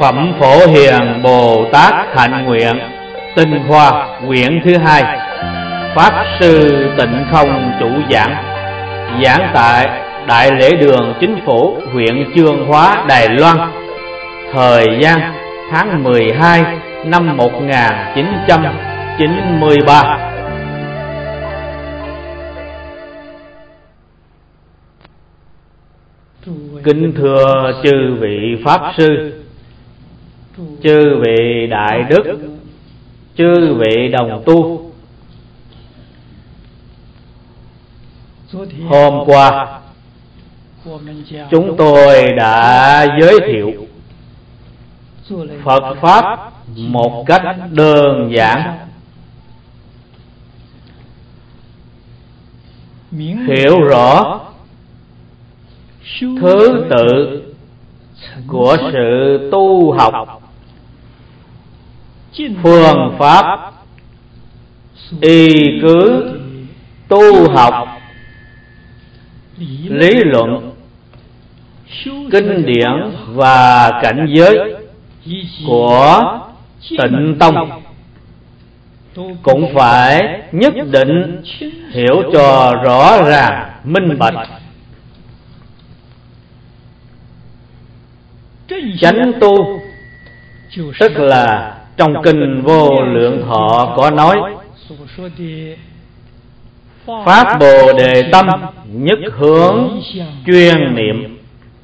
Phẩm Phổ Hiền Bồ Tát Hạnh Nguyện, Tinh Hoa quyển thứ 2. Pháp Sư Tịnh Không chủ giảng. Giảng tại Đại Lễ Đường Chính phủ, huyện Chương Hóa, Đài Loan. Thời gian tháng 12 năm 1993. Kính thưa chư vị Pháp Sư, chư vị Đại Đức, chư vị đồng tu. Hôm qua chúng tôi đã giới thiệu Phật Pháp một cách đơn giản, hiểu rõ thứ tự của sự tu học, phương pháp y cứ tu học, lý luận, kinh điển và cảnh giới của Tịnh Tông cũng phải nhất định hiểu cho rõ ràng minh bạch. Chánh tu tức là trong kinh Vô Lượng Thọ có nói: Pháp Bồ Đề tâm nhất hướng chuyên niệm.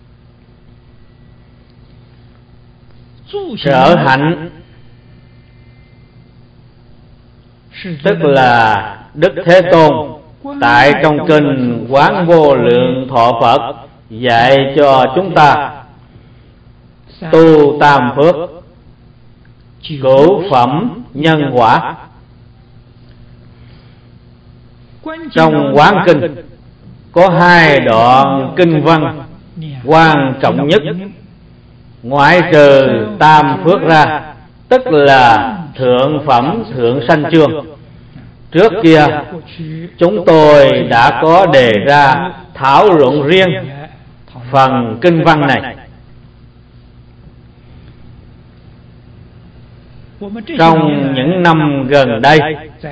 Sở hạnh tức là Đức Thế Tôn tại trong kinh Quán Vô Lượng Thọ Phật dạy cho chúng ta tu tam phước, cửu phẩm nhân quả. Trong Quán Kinh có hai đoạn kinh văn quan trọng nhất, ngoại trừ tam phước ra, tức là thượng phẩm thượng sanh chương. Trước kia chúng tôi đã có đề ra thảo luận riêng phần kinh văn này. Trong những năm gần đây,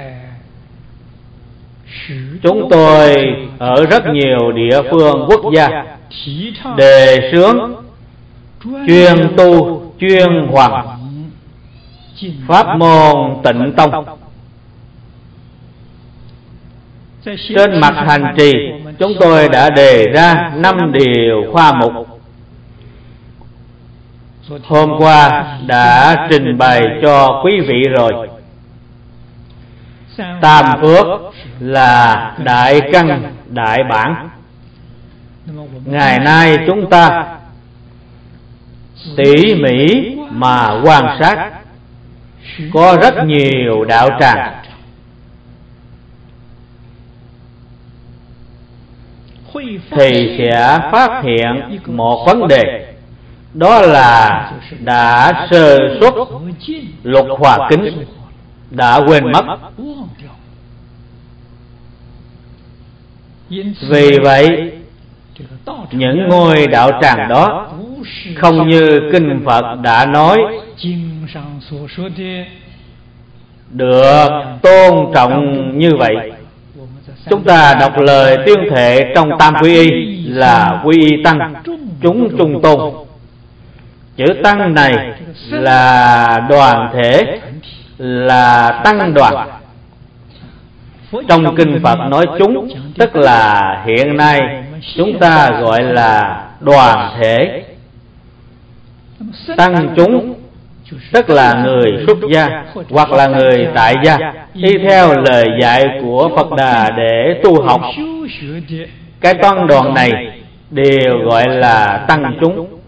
chúng tôi ở rất nhiều địa phương quốc gia đề xướng chuyên tu chuyên hoằng pháp môn Tịnh Tông. Trên mặt hành trì, chúng tôi đã đề ra 5 điều khoa mục. Hôm qua đã trình bày cho quý vị rồi. Tam phước là đại căn đại bản. Ngày nay chúng ta tỉ mỉ mà quan sát, có rất nhiều đạo tràng thì sẽ phát hiện một vấn đề, đó là đã sơ xuất Lục Hòa Kính, đã quên mất. Vì vậy, những ngôi đạo tràng đó không như kinh Phật đã nói được tôn trọng như vậy. Chúng ta đọc lời tuyên thệ trong Tam Quy Y là quy y tăng, chúng trung tôn. Chữ tăng này là đoàn thể, là tăng đoàn. Trong kinh Phật nói chúng, tức là hiện nay chúng ta gọi là đoàn thể. Tăng chúng tức là người xuất gia hoặc là người tại gia, y theo lời dạy của Phật Đà để tu học. Cái tăng đoàn này đều gọi là tăng chúng.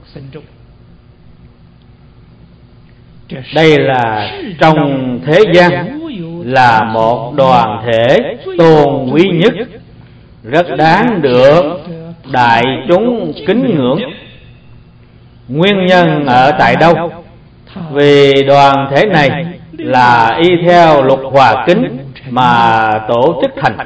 Đây là trong thế gian là một đoàn thể tôn quý nhất, rất đáng được đại chúng kính ngưỡng. Nguyên nhân ở tại đâu? Vì đoàn thể này là y theo Lục Hòa Kính mà tổ chức thành.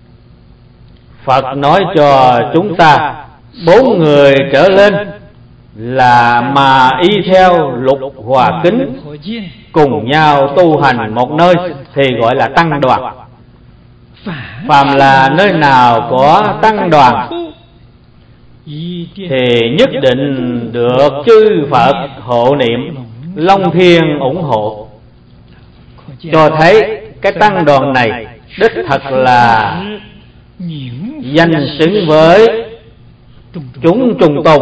Phật nói cho chúng ta 4 người trở lên là mà y theo lục hòa kính cùng nhau tu hành một nơi thì gọi là tăng đoàn. Phàm là nơi nào có tăng đoàn thì nhất định được chư Phật hộ niệm, Long Thiên ủng hộ, cho thấy cái tăng đoàn này đích thật là danh xứng với chúng trung tôn.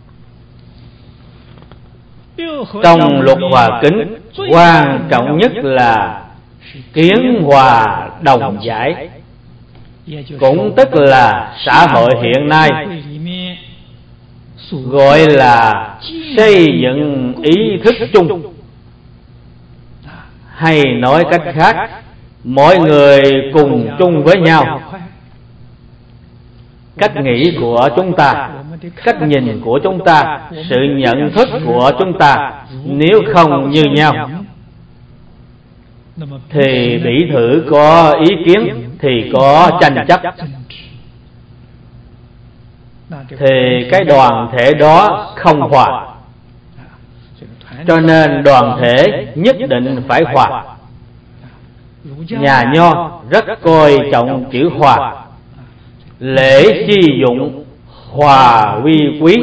Trong lục hòa kính, quan trọng nhất là kiến hòa đồng giải, cũng tức là xã hội hiện nay gọi là xây dựng ý thức chung, hay nói cách khác, mọi người cùng chung với nhau. Cách nghĩ của chúng ta, cách nhìn của chúng ta, sự nhận thức của chúng ta nếu không như nhau thì bị thử có ý kiến thì có tranh chấp, thì cái đoàn thể đó không hòa. Cho nên đoàn thể nhất định phải hòa. Nhà Nho rất coi trọng chữ hòa. Lễ chi dụng, hòa vi quý.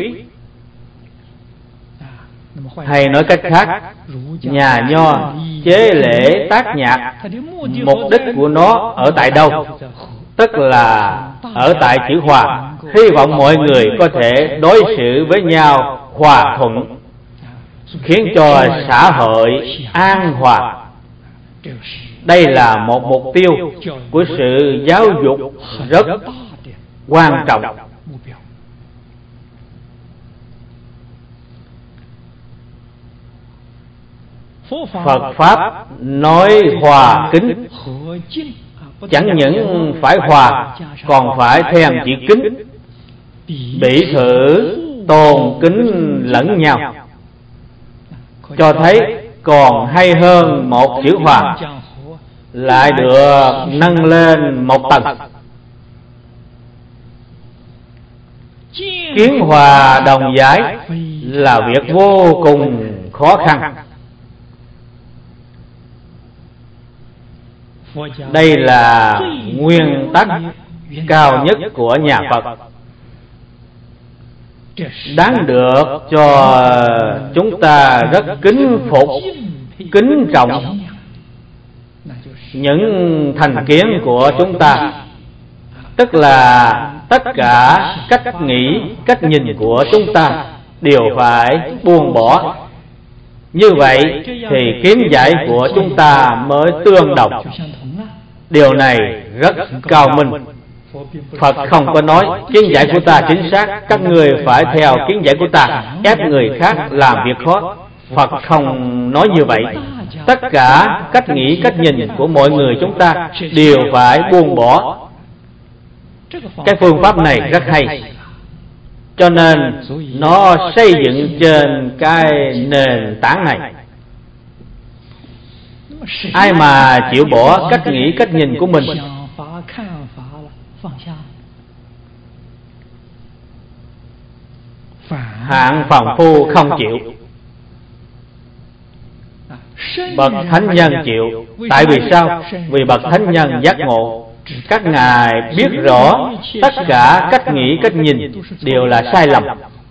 Hay nói cách khác, nhà Nho chế lễ tác nhạc, mục đích của nó ở tại đâu? Tức là ở tại chữ hòa. Hy vọng mọi người có thể đối xử với nhau hòa thuận, khiến cho xã hội an hòa. Đây là một mục tiêu của sự giáo dục rất quan trọng. Phật Pháp nói hòa kính, chẳng những phải hòa, còn phải thêm chữ kính, bị thử tôn kính lẫn nhau, cho thấy còn hay hơn một chữ hòa, lại được nâng lên một tầng. Kiến hòa đồng giải là việc vô cùng khó khăn. Đây là nguyên tắc cao nhất của nhà Phật, đáng được cho chúng ta rất kính phục, kính trọng những thành kiến của chúng ta. Tức là tất cả cách nghĩ, cách nhìn của chúng ta đều phải buông bỏ. Như vậy thì kiến giải của chúng ta mới tương đồng. Điều này rất cao minh. Phật không có nói kiến giải của ta chính xác, các người phải theo kiến giải của ta, ép người khác làm việc khó. Phật không nói như vậy. Tất cả cách nghĩ, cách nhìn của mọi người chúng ta đều phải buông bỏ. Cái phương pháp này rất hay, cho nên nó xây dựng trên cái nền tảng này. Ai mà chịu bỏ cách nghĩ, cách nhìn của mình, hạng phàm phu không chịu, bậc thánh nhân chịu. Tại vì sao? Vì bậc thánh nhân giác ngộ, các ngài biết rõ tất cả cách nghĩ, cách nhìn đều là sai lầm.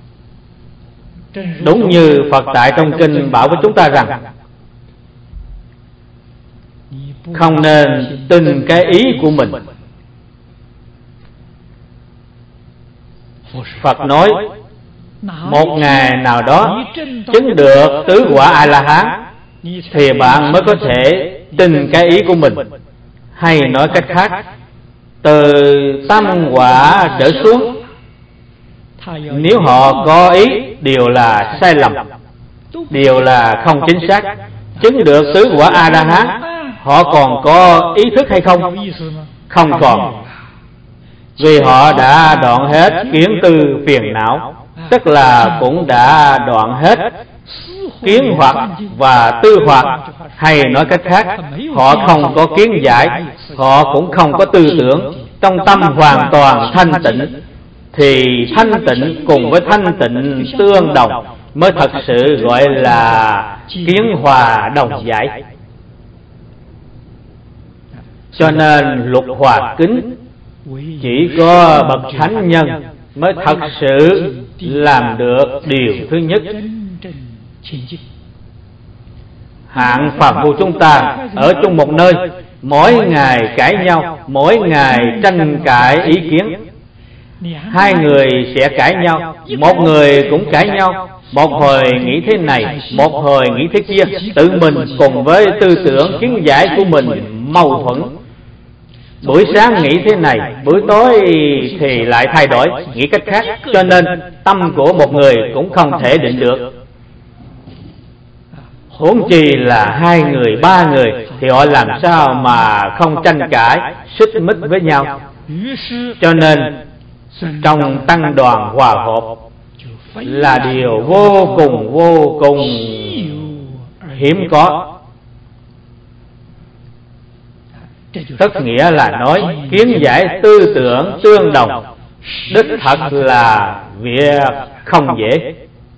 Đúng như Phật tại trong kinh bảo với chúng ta rằng không nên tin cái ý của mình. Phật nói một ngày nào đó chứng được tứ quả A-la-hán thì bạn mới có thể tin cái ý của mình. Hay nói cách khác, từ tam quả trở xuống, nếu họ có ý đều là sai lầm, đều là không chính xác. Chứng được tứ quả A-la-hán, họ còn có ý thức hay không? Không còn. Vì họ đã đoạn hết kiến tư phiền não, tức là cũng đã đoạn hết kiến hoặc và tư hoặc. Hay nói cách khác, họ không có kiến giải, họ cũng không có tư tưởng, trong tâm hoàn toàn thanh tịnh, thì thanh tịnh cùng với thanh tịnh tương đồng mới thật sự gọi là kiến hòa đồng giải. Cho nên luật hòa kính chỉ có bậc thánh nhân mới thật sự làm được điều thứ nhất. Hạng phàm phu chúng ta ở chung một nơi, mỗi ngày cãi nhau, mỗi ngày tranh cãi ý kiến. Hai người sẽ cãi nhau, một người cũng cãi nhau, một hồi nghĩ thế này, một hồi nghĩ thế kia, tự mình cùng với tư tưởng kiến giải của mình mâu thuẫn. Buổi sáng nghĩ thế này, buổi tối thì lại thay đổi, nghĩ cách khác, cho nên tâm của một người cũng không thể định được. Huống chi là hai người, ba người thì họ làm sao mà không tranh cãi, xích mích với nhau. Cho nên trong tăng đoàn hòa hợp là điều vô cùng hiếm có. Tức nghĩa là nói kiến giải tư tưởng tương đồng, đích thật là việc không dễ.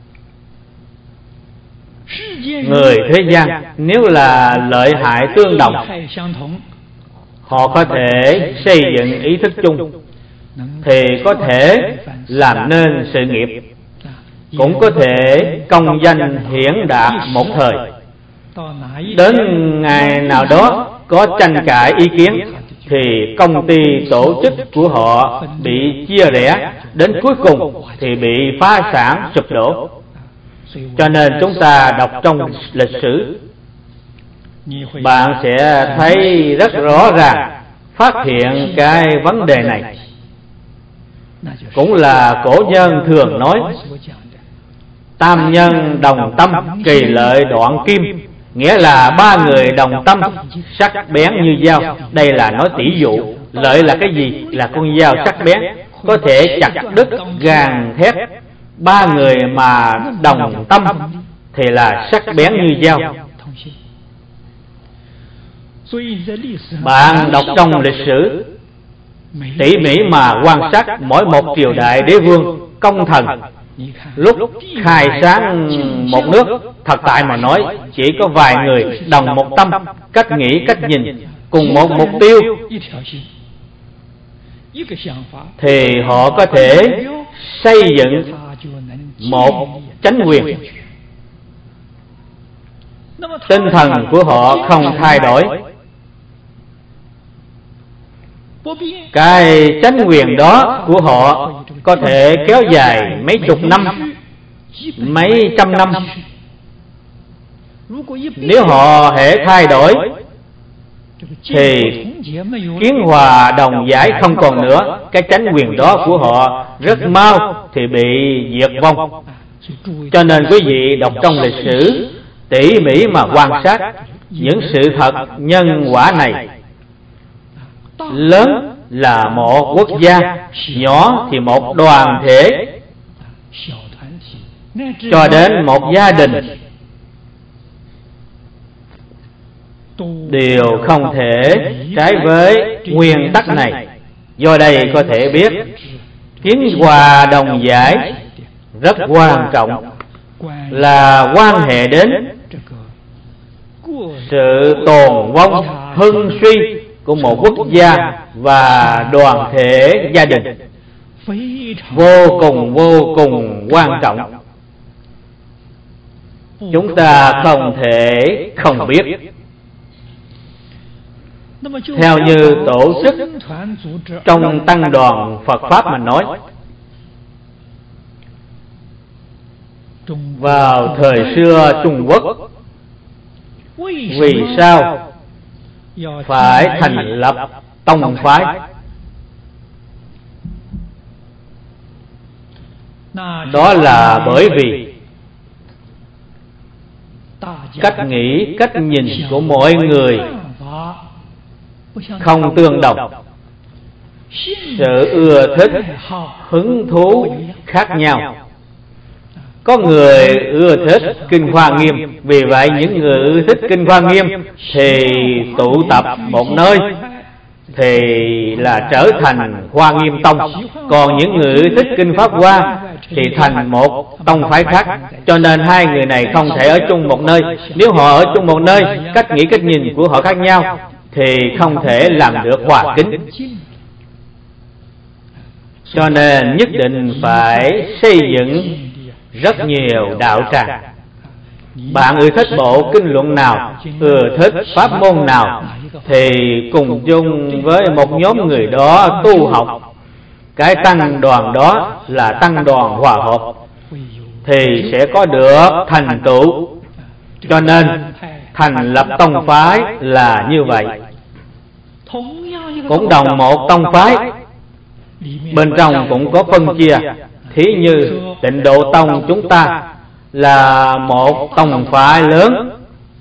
Người thế gian nếu là lợi hại tương đồng, họ có thể xây dựng ý thức chung, thì có thể làm nên sự nghiệp, cũng có thể công danh hiển đạt một thời. Đến ngày nào đó có tranh cãi ý kiến thì công ty tổ chức của họ bị chia rẽ, đến cuối cùng thì bị phá sản sụp đổ. Cho nên chúng ta đọc trong lịch sử, bạn sẽ thấy rất rõ ràng, phát hiện cái vấn đề này. Cũng là cổ nhân thường nói tam nhân đồng tâm, kỳ lợi đoạn kim, nghĩa là ba người đồng tâm, sắc bén như dao. Đây là nói tỷ dụ. Lợi là cái gì? Là con dao sắc bén, có thể chặt đứt gang thép. Ba người mà đồng tâm thì là sắc bén như dao. Bạn đọc trong lịch sử, tỉ mỉ mà quan sát mỗi một triều đại đế vương, công thần, lúc khai sáng một nước, thật tại mà nói chỉ có vài người đồng một tâm, cách nghĩ, cách nhìn, cùng một mục tiêu, thì họ có thể xây dựng một chánh quyền. Tinh thần của họ không thay đổi, cái chánh quyền đó của họ có thể kéo dài mấy chục năm, mấy trăm năm. Nếu họ hễ thay đổi thì kiến hòa đồng giải không còn nữa, cái chánh quyền đó của họ rất mau thì bị diệt vong. Cho nên quý vị đọc trong lịch sử tỉ mỉ mà quan sát những sự thật nhân quả này. Lớn là một quốc gia, nhỏ thì một đoàn thể, cho đến một gia đình, đều không thể trái với nguyên tắc này. Do đây có thể biết kiến hòa đồng giải rất quan trọng, là quan hệ đến sự tồn vong hưng suy của một quốc gia và đoàn thể gia đình, vô cùng quan trọng. Chúng ta không thể không biết. Theo như tổ chức trong tăng đoàn Phật Pháp mà nói, vào thời xưa Trung Quốc, vì sao phải thành lập tông phái? Đó là bởi vì cách nghĩ, cách nhìn của mỗi người không tương đồng, sự ưa thích, hứng thú khác nhau. Có người ưa thích Kinh Hoa Nghiêm, vì vậy những người ưa thích Kinh Hoa Nghiêm thì tụ tập một nơi, thì là trở thành Hoa Nghiêm Tông. Còn những người thích kinh Pháp Hoa thì thành một tông phái khác. Cho nên hai người này không thể ở chung một nơi. Nếu họ ở chung một nơi, cách nghĩ cách nhìn của họ khác nhau thì không thể làm được hòa kính. Cho nên nhất định phải xây dựng rất nhiều đạo tràng. Bạn ưa thích bộ kinh luận nào, ưa thích pháp môn nào thì cùng chung với một nhóm người đó tu học. Cái tăng đoàn đó là tăng đoàn hòa hợp thì sẽ có được thành tựu. Cho nên thành lập tông phái là như vậy. Cũng đồng một tông phái, bên trong cũng có phân chia. Thí như Tịnh Độ Tông chúng ta là một tông phái lớn.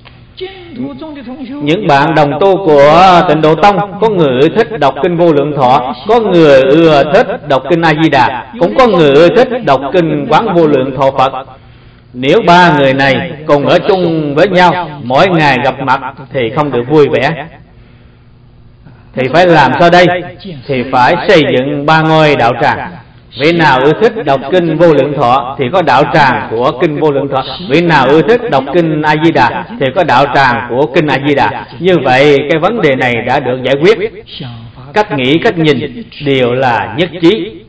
Những bạn đồng tu của Tịnh Độ Tông, có người thích đọc kinh Vô Lượng Thọ, có người ưa thích đọc kinh A Di Đà, cũng có người ưa thích đọc kinh Quán Vô Lượng Thọ Phật. Nếu ba người này cùng ở chung với nhau, mỗi ngày gặp mặt thì không được vui vẻ. Thì phải làm sao đây? Thì phải xây dựng ba ngôi đạo tràng. Vị nào ưa thích đọc kinh Vô Lượng Thọ thì có đạo tràng của kinh Vô Lượng Thọ. Vị nào ưa thích đọc kinh A Di Đà thì có đạo tràng của kinh A Di Đà. Như vậy cái vấn đề này đã được giải quyết. Cách nghĩ cách nhìn đều là nhất trí.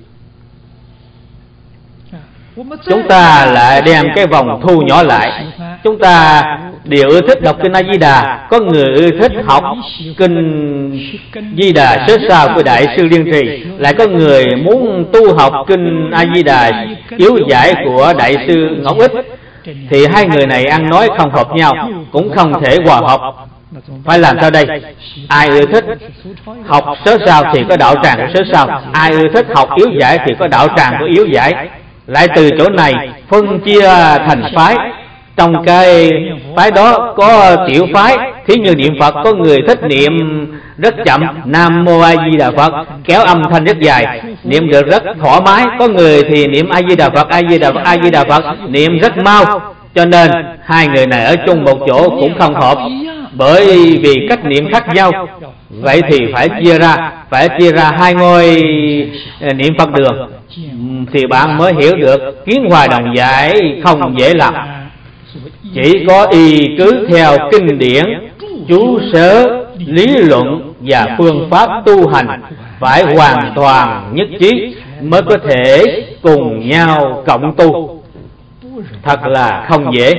Chúng ta lại đem cái vòng thu nhỏ lại. Chúng ta đều ưa thích đọc kinh A Di Đà. Có người ưa thích học kinh Di Đà sớ sao của Đại sư Liên Trì, lại có người muốn tu học kinh A Di Đà yếu giải của Đại sư Ngọc Ích. Thì hai người này ăn nói không hợp nhau, cũng không thể hòa hợp. Phải làm sao đây? Ai ưa thích học sớ sao thì có đạo tràng của sớ sao, ai ưa thích học yếu giải thì có đạo tràng của yếu giải. Lại từ chỗ này phân chia thành phái. Trong cái phái đó có tiểu phái. Thí như niệm Phật, có người thích niệm rất chậm, Nam Mô A Di Đà Phật, kéo âm thanh rất dài, niệm được rất thoải mái. Có người thì niệm A Di Đà Phật, A Di Đà Phật, A Di Đà Phật, niệm rất mau. Cho nên hai người này ở chung một chỗ cũng không hợp, bởi vì cách niệm khác nhau. Vậy thì phải chia ra hai ngôi niệm Phật đường, thì bạn mới hiểu được kiến hòa đồng giải không dễ làm. Chỉ có y cứ theo kinh điển, chú sớ, lý luận và phương pháp tu hành phải hoàn toàn nhất trí mới có thể cùng nhau cộng tu. Thật là không dễ.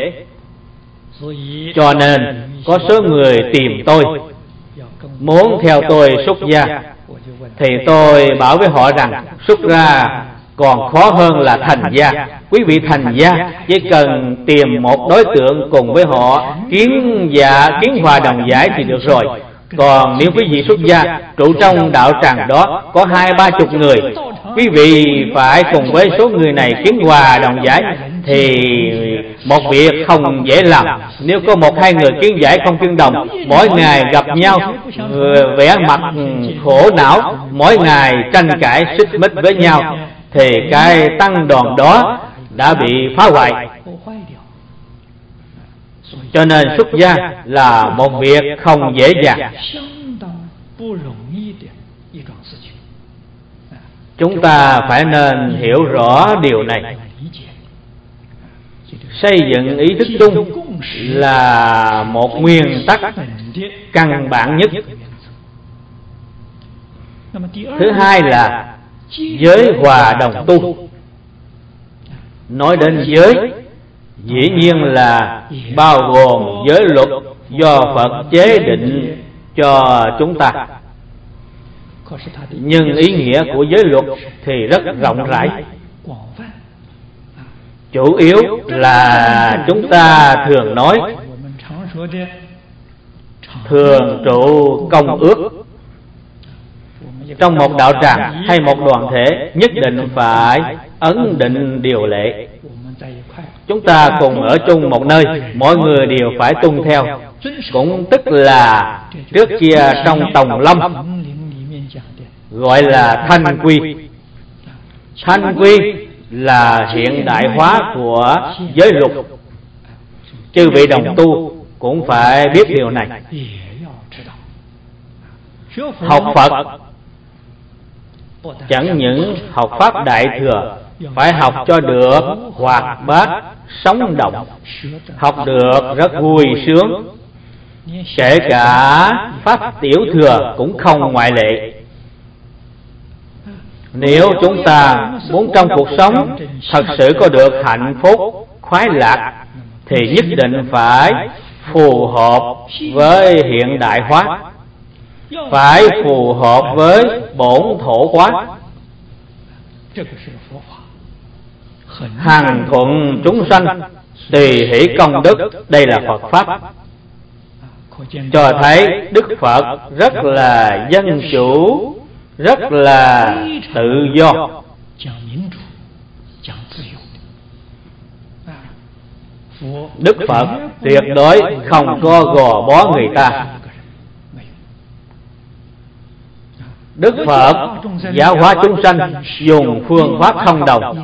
Cho nên có số người tìm tôi muốn theo tôi xuất gia, thì tôi bảo với họ rằng xuất gia còn khó hơn là thành gia. Quý vị thành gia chỉ cần tìm một đối tượng cùng với họ kiến hòa đồng giải thì được rồi. Còn nếu quý vị xuất gia trụ trong đạo tràng đó có 20-30 người, quý vị phải cùng với số người này kiến hòa đồng giải thì một việc không dễ làm. Nếu có 1-2 người kiến giải không tương đồng, mỗi ngày gặp nhau vẻ mặt khổ não, mỗi ngày tranh cãi xích mích với nhau, thì cái tăng đoàn đó đã bị phá hoại. Cho nên xuất gia là một việc không dễ dàng. Chúng ta phải nên hiểu rõ điều này. Xây dựng ý thức chung là một nguyên tắc căn bản nhất. Thứ hai là giới hòa đồng tu. Nói đến giới, dĩ nhiên là bao gồm giới luật do Phật chế định cho chúng ta. Nhưng ý nghĩa của giới luật thì rất rộng rãi. Chủ yếu là chúng ta thường nói thường trụ công ước. Trong một đạo tràng hay một đoàn thể nhất định phải ấn định điều lệ. Chúng ta cùng ở chung một nơi, mọi người đều phải tuân theo. Cũng tức là trước kia trong Tòng Lâm gọi là thanh quy. Thanh quy là hiện đại hóa của giới luật. Chư vị đồng tu cũng phải biết điều này. Học Phật chẳng những học Pháp Đại Thừa, phải học cho được hoạt bát, sống động, học được rất vui sướng. Kể cả Pháp Tiểu Thừa cũng không ngoại lệ. Nếu chúng ta muốn trong cuộc sống thật sự có được hạnh phúc, khoái lạc, thì nhất định phải phù hợp với hiện đại hóa, phải phù hợp với bổn thổ hóa, hằng thuận chúng sanh, tùy hỷ công đức. Đây là Phật Pháp, cho thấy Đức Phật rất là dân chủ, rất là tự do. Đức Phật tuyệt đối không có gò bó người ta. Đức Phật giáo hóa chúng sanh dùng phương pháp không đồng,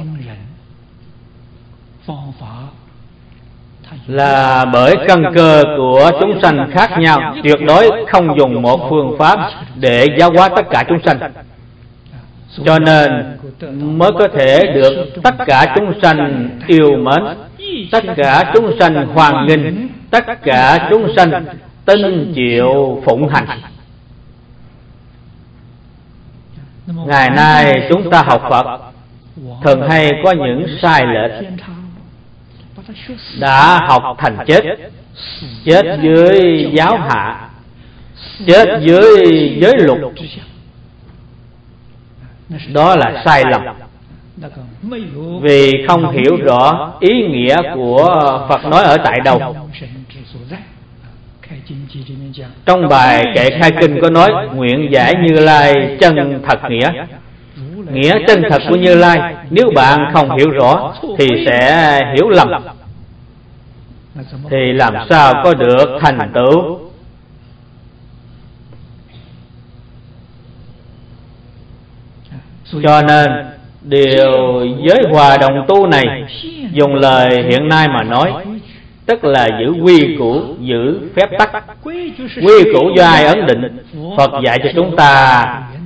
là bởi căn cơ của chúng sanh khác nhau, tuyệt đối không dùng một phương pháp để giáo hóa tất cả chúng sanh. Cho nên mới có thể được tất cả chúng sanh yêu mến, tất cả chúng sanh hoan nghênh, tất cả chúng sanh tin chịu phụng hành. Ngày nay chúng ta học Phật thường hay có những sai lệch, đã học thành chết, chết dưới giáo hạ, chết dưới giới luật. Đó là sai lầm, vì không hiểu rõ ý nghĩa của Phật nói ở tại đâu. Trong bài kệ khai kinh có nói: nguyện giải Như Lai chân thật nghĩa. Nghĩa chân thật của Như Lai nếu bạn không hiểu rõ thì sẽ hiểu lầm, thì làm sao có được thành tựu. Cho nên điều giới hòa đồng tu này, dùng lời hiện nay mà nói, tức là giữ quy củ, giữ phép tắc. Quy củ do ai ấn định? Phật dạy cho chúng ta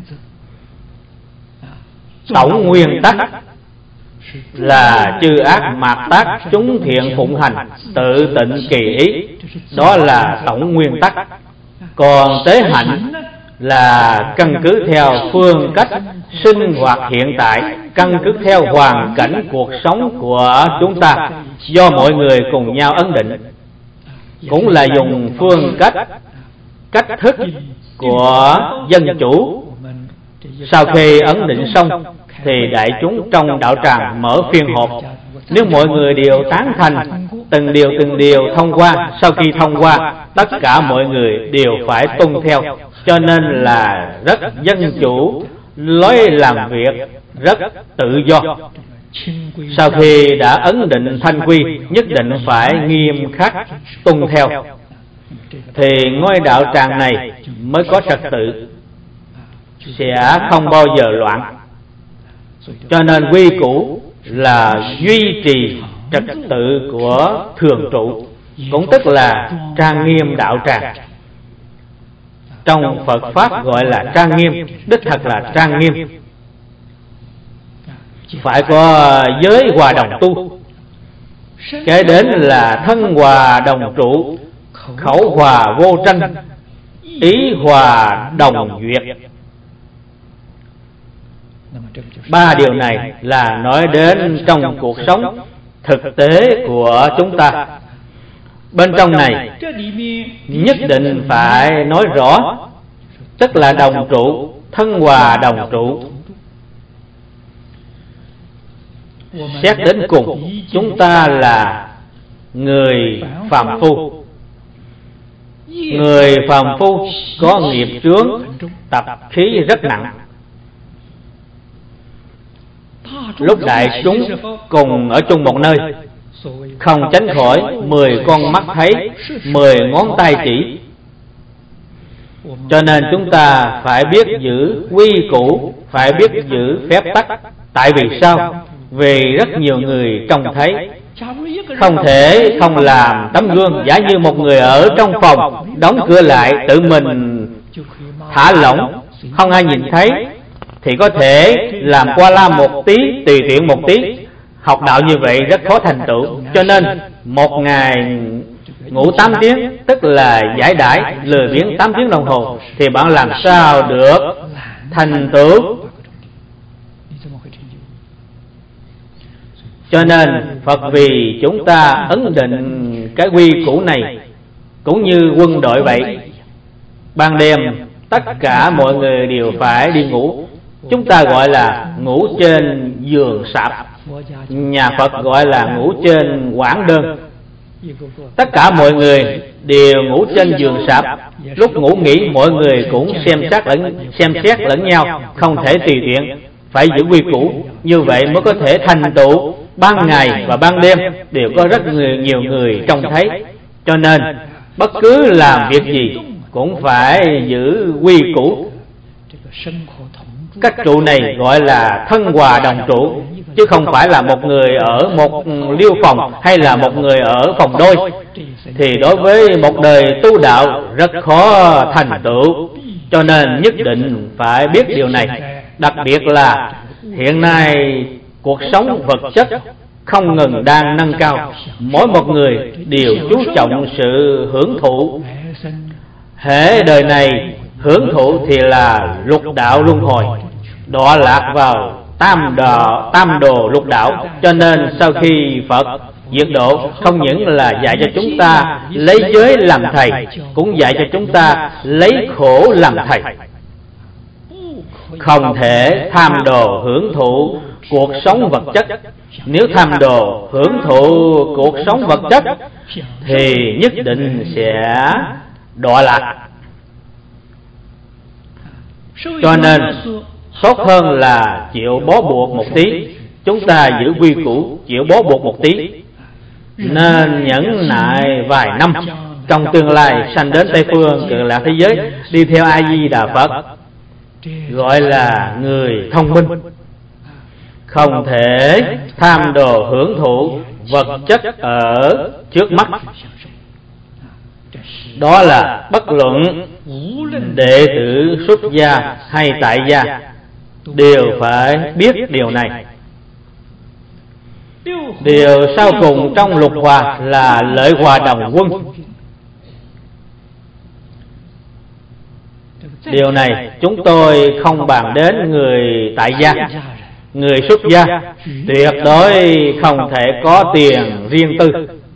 tổng nguyên tắc là chư ác mạt tác, chúng thiện phụng hành, tự tịnh kỳ ý. Đó là tổng nguyên tắc. Còn tế hạnh là căn cứ theo phương cách sinh hoạt hiện tại, căn cứ theo hoàn cảnh cuộc sống của chúng ta, do mọi người cùng nhau ấn định. Cũng là dùng phương cách thức của dân chủ. Sau khi ấn định xong thì đại chúng trong đạo tràng mở phiên họp. Nếu mọi người đều tán thành, từng điều thông qua, sau khi thông qua, tất cả mọi người đều phải tuân theo. Cho nên là rất dân chủ, lối làm việc rất tự do. Sau khi đã ấn định thanh quy, nhất định phải nghiêm khắc tuân theo, thì ngôi đạo tràng này mới có trật tự, sẽ không bao giờ loạn. Cho nên quy củ là duy trì trật tự của thường trụ, cũng tức là trang nghiêm đạo tràng. Trong Phật Pháp gọi là trang nghiêm, đích thật là trang nghiêm. Phải có giới hòa đồng tu, kế đến là thân hòa đồng trụ, khẩu hòa vô tranh, ý hòa đồng duyệt. Ba điều này là nói đến trong cuộc sống thực tế của chúng ta. Bên trong này nhất định phải nói rõ, tức là đồng trụ, thân hòa đồng trụ. Xét đến cùng, chúng ta là người phàm phu. Người phàm phu có nghiệp chướng, tập khí rất nặng. Lúc đại chúng cùng ở chung một nơi, không tránh khỏi 10 con mắt thấy, 10 ngón tay chỉ. Cho nên chúng ta phải biết giữ quy củ, phải biết giữ phép tắc. Tại vì sao? Vì rất nhiều người trông thấy, không thể không làm tấm gương. Giả như một người ở trong phòng đóng cửa lại, tự mình thả lỏng, không ai nhìn thấy, thì có thể làm qua la một tí, tùy tiện một tí. Học đạo như vậy rất khó thành tựu. Cho nên một ngày ngủ 8 tiếng, tức là giải đãi lười biếng 8 tiếng đồng hồ, thì bạn làm sao được thành tựu? Cho nên Phật vì chúng ta ấn định cái quy củ này, cũng như quân đội vậy. Ban đêm tất cả mọi người đều phải đi ngủ. Chúng ta gọi là ngủ trên giường sạp, nhà Phật gọi là ngủ trên quảng đơn. Tất cả mọi người đều ngủ trên giường sạp. Lúc ngủ nghỉ mọi người cũng xem xét lẫn nhau, không thể tùy tiện, phải giữ quy củ. Như vậy mới có thể thành tựu. Ban ngày và ban đêm đều có rất nhiều người trông thấy. Cho nên bất cứ làm việc gì cũng phải giữ quy củ. Các trụ này gọi là thân hòa đồng trụ, chứ không phải là một người ở một liêu phòng hay là một người ở phòng đôi. Thì đối với một đời tu đạo rất khó thành tựu. Cho nên nhất định phải biết điều này. Đặc biệt là hiện nay cuộc sống vật chất không ngừng đang nâng cao, mỗi một người đều chú trọng sự hưởng thụ. Hễ đời này hưởng thụ thì là lục đạo luân hồi, đọa lạc vào tam đồ lục đạo. Cho nên sau khi Phật diệt độ, không những là dạy cho chúng ta lấy giới làm thầy, cũng dạy cho chúng ta lấy khổ làm thầy. Không thể tham đồ hưởng thụ cuộc sống vật chất. Nếu tham đồ hưởng thụ cuộc sống vật chất thì nhất định sẽ đọa lạc. Cho nên tốt hơn là chịu bó buộc một tí. Chúng ta giữ quy củ, chịu bó buộc một tí, nên nhẫn nại vài năm, trong tương lai sanh đến Tây Phương Cực Lạc thế giới, đi theo A Di Đà Phật, gọi là người thông minh. Không thể tham đồ hưởng thụ vật chất ở trước mắt. Đó là bất luận đệ tử xuất gia hay tại gia đều phải biết điều này. Điều sau cùng trong lục hòa là lợi hòa đồng quân. Điều này chúng tôi không bàn đến người tại gia. Người xuất gia tuyệt đối không thể có tiền riêng tư.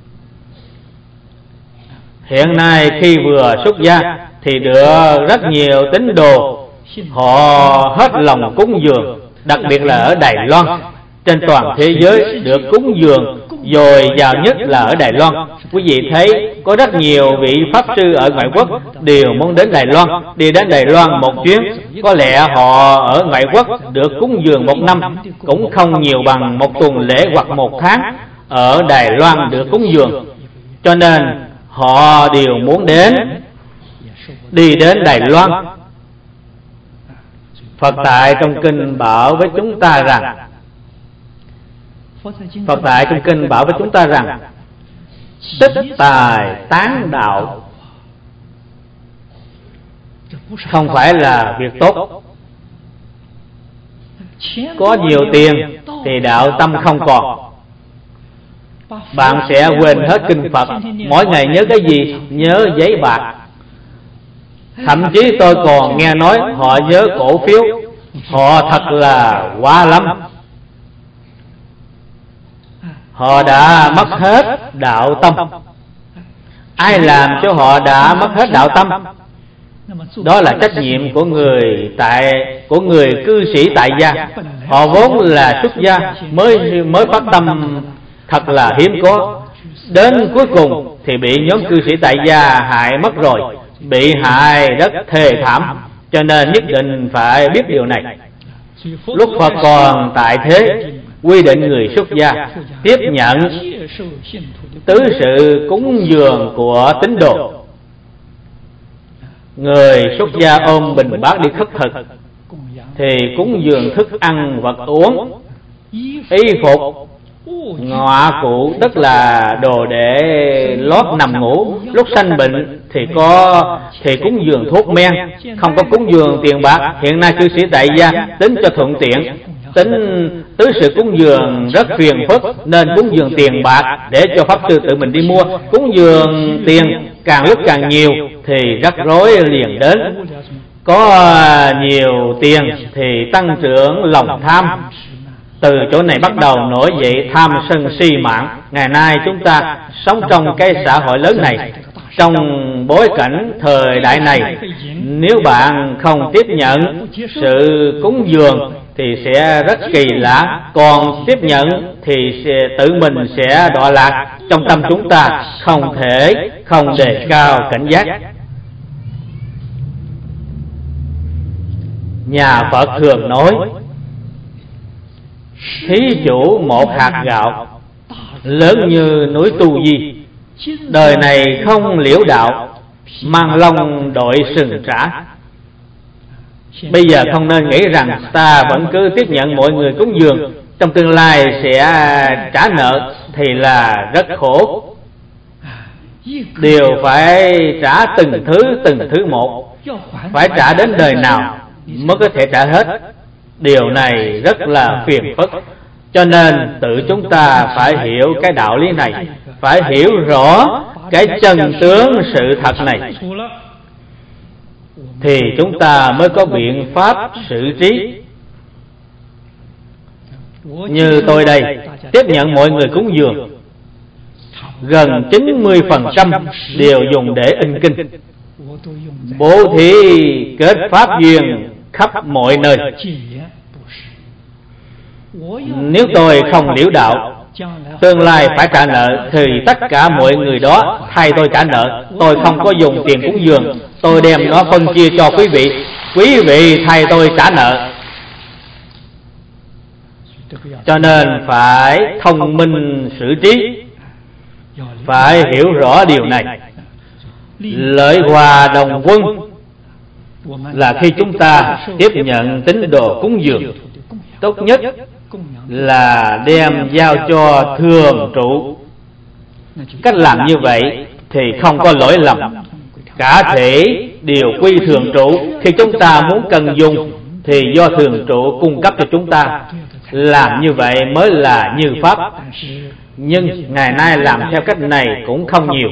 Hiện nay khi vừa xuất gia thì được rất nhiều tín đồ, họ hết lòng cúng dường, đặc biệt là ở Đài Loan. Trên toàn thế giới được cúng dường dồi dào nhất là ở Đài Loan. Quý vị thấy có rất nhiều vị pháp sư ở ngoại quốc đều muốn đến Đài Loan. Đi đến Đài Loan một chuyến, có lẽ họ ở ngoại quốc được cúng dường một năm cũng không nhiều bằng một tuần lễ hoặc một tháng ở Đài Loan được cúng dường. Cho nên họ đều muốn đi đến Đài Loan. Phật tại trong kinh bảo với chúng ta rằng tích tài tán đạo không phải là việc tốt. Có nhiều tiền thì đạo tâm không còn, bạn sẽ quên hết kinh Phật. Mỗi ngày nhớ cái gì? Nhớ giấy bạc. Thậm chí tôi còn nghe nói họ nhớ cổ phiếu. Họ thật là quá lắm. Họ đã mất hết đạo tâm. Ai làm cho họ đã mất hết đạo tâm? Đó là trách nhiệm của người cư sĩ tại gia. Họ vốn là xuất gia mới phát tâm thật là hiếm có. Đến cuối cùng thì bị nhóm cư sĩ tại gia hại mất rồi, bị hại rất thê thảm. Cho nên nhất định phải biết điều này. Lúc Phật còn tại thế, quy định người xuất gia tiếp nhận tứ sự cúng dường của tín đồ. Người xuất gia ôm bình bát đi khất thực thì cúng dường thức ăn vật uống, y phục, Ngọa cụ tức là đồ để lót nằm ngủ. Lúc sanh bệnh thì cúng dường thuốc men, không có cúng dường tiền bạc. Hiện nay cư sĩ tại gia tính cho thuận tiện, tính tứ sự cúng dường rất phiền phức, nên cúng dường tiền bạc để cho pháp sư tự mình đi mua. Cúng dường tiền càng lúc càng nhiều thì rắc rối liền đến. Có nhiều tiền thì tăng trưởng lòng tham, từ chỗ này bắt đầu nổi dậy tham sân si mạn. Ngày nay chúng ta sống trong cái xã hội lớn này, trong bối cảnh thời đại này, nếu bạn không tiếp nhận sự cúng dường thì sẽ rất kỳ lạ, còn tiếp nhận thì tự mình sẽ đọa lạc. Trong tâm chúng ta không thể không đề cao cảnh giác. Nhà Phật thường nói, thí chủ một hạt gạo lớn như núi Tu Di, đời này không liễu đạo, mang lông đội sừng trả. Bây giờ không nên nghĩ rằng ta vẫn cứ tiếp nhận mọi người cúng dường, trong tương lai sẽ trả nợ thì là rất khổ. Đều phải trả từng thứ một, phải trả đến đời nào mới có thể trả hết. Điều này rất là phiền phức. Cho nên tự chúng ta phải hiểu cái đạo lý này, phải hiểu rõ cái chân tướng sự thật này, thì chúng ta mới có biện pháp xử trí. Như tôi đây, tiếp nhận mọi người cúng dường, gần 90% đều dùng để in kinh, bố thí kết pháp duyên khắp mọi nơi. Nếu tôi không liễu đạo, tương lai phải trả nợ thì tất cả mọi người đó thay tôi trả nợ. Tôi không có dùng tiền cúng dường, tôi đem nó phân chia cho quý vị thay tôi trả nợ. Cho nên phải thông minh xử trí, phải hiểu rõ điều này. Lợi hòa đồng quân là khi chúng ta tiếp nhận tín đồ cúng dường, tốt nhất là đem giao cho thường trụ. Cách làm như vậy thì không có lỗi lầm, cả thể đều quy thường trụ. Khi chúng ta muốn cần dùng thì do thường trụ cung cấp cho chúng ta. Làm như vậy mới là như pháp. Nhưng ngày nay làm theo cách này cũng không nhiều.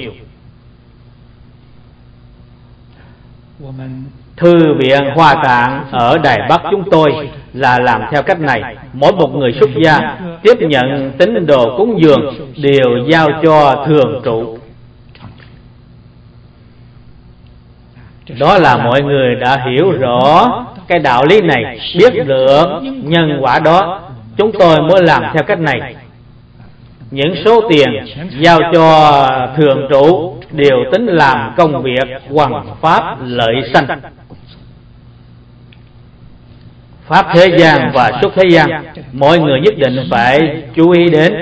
Thư viện Hoa Tạng ở Đài Bắc chúng tôi là làm theo cách này. Mỗi một người xuất gia tiếp nhận tín đồ cúng dường đều giao cho thường trụ. Đó là mọi người đã hiểu rõ cái đạo lý này, biết được nhân quả đó. Chúng tôi mới làm theo cách này. Những số tiền giao cho thường trụ đều tính làm công việc hoằng pháp lợi sanh. Pháp thế gian và xuất thế gian, mọi người nhất định phải chú ý đến.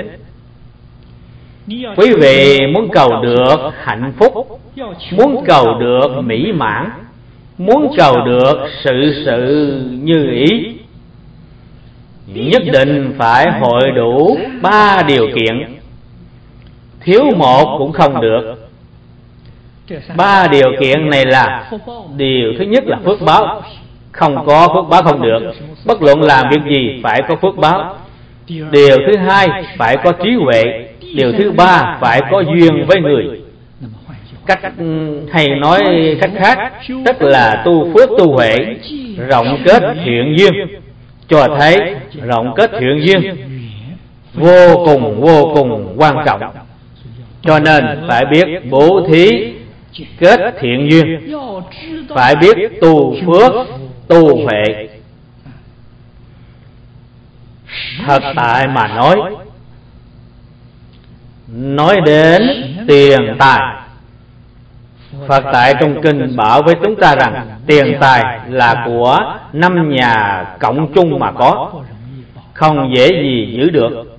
Quý vị muốn cầu được hạnh phúc, muốn cầu được mỹ mãn, muốn cầu được sự như ý, nhất định phải hội đủ 3 điều kiện. Thiếu một cũng không được. 3 điều kiện này là: điều thứ nhất là phước báo, không có phước báo không được. Bất luận làm việc gì phải có phước báo. Điều thứ hai phải có trí huệ. Điều thứ ba phải có duyên với người. Hay nói cách khác, tức là tu phước tu huệ, rộng kết thiện duyên. Cho thấy rộng kết thiện duyên vô cùng quan trọng. Cho nên phải biết bố thí kết thiện duyên, phải biết tu phước tu huệ. Thật tại mà nói đến tiền tài, Phật tại trong kinh bảo với chúng ta rằng tiền tài là của 5 nhà cộng chung mà có, không dễ gì giữ được.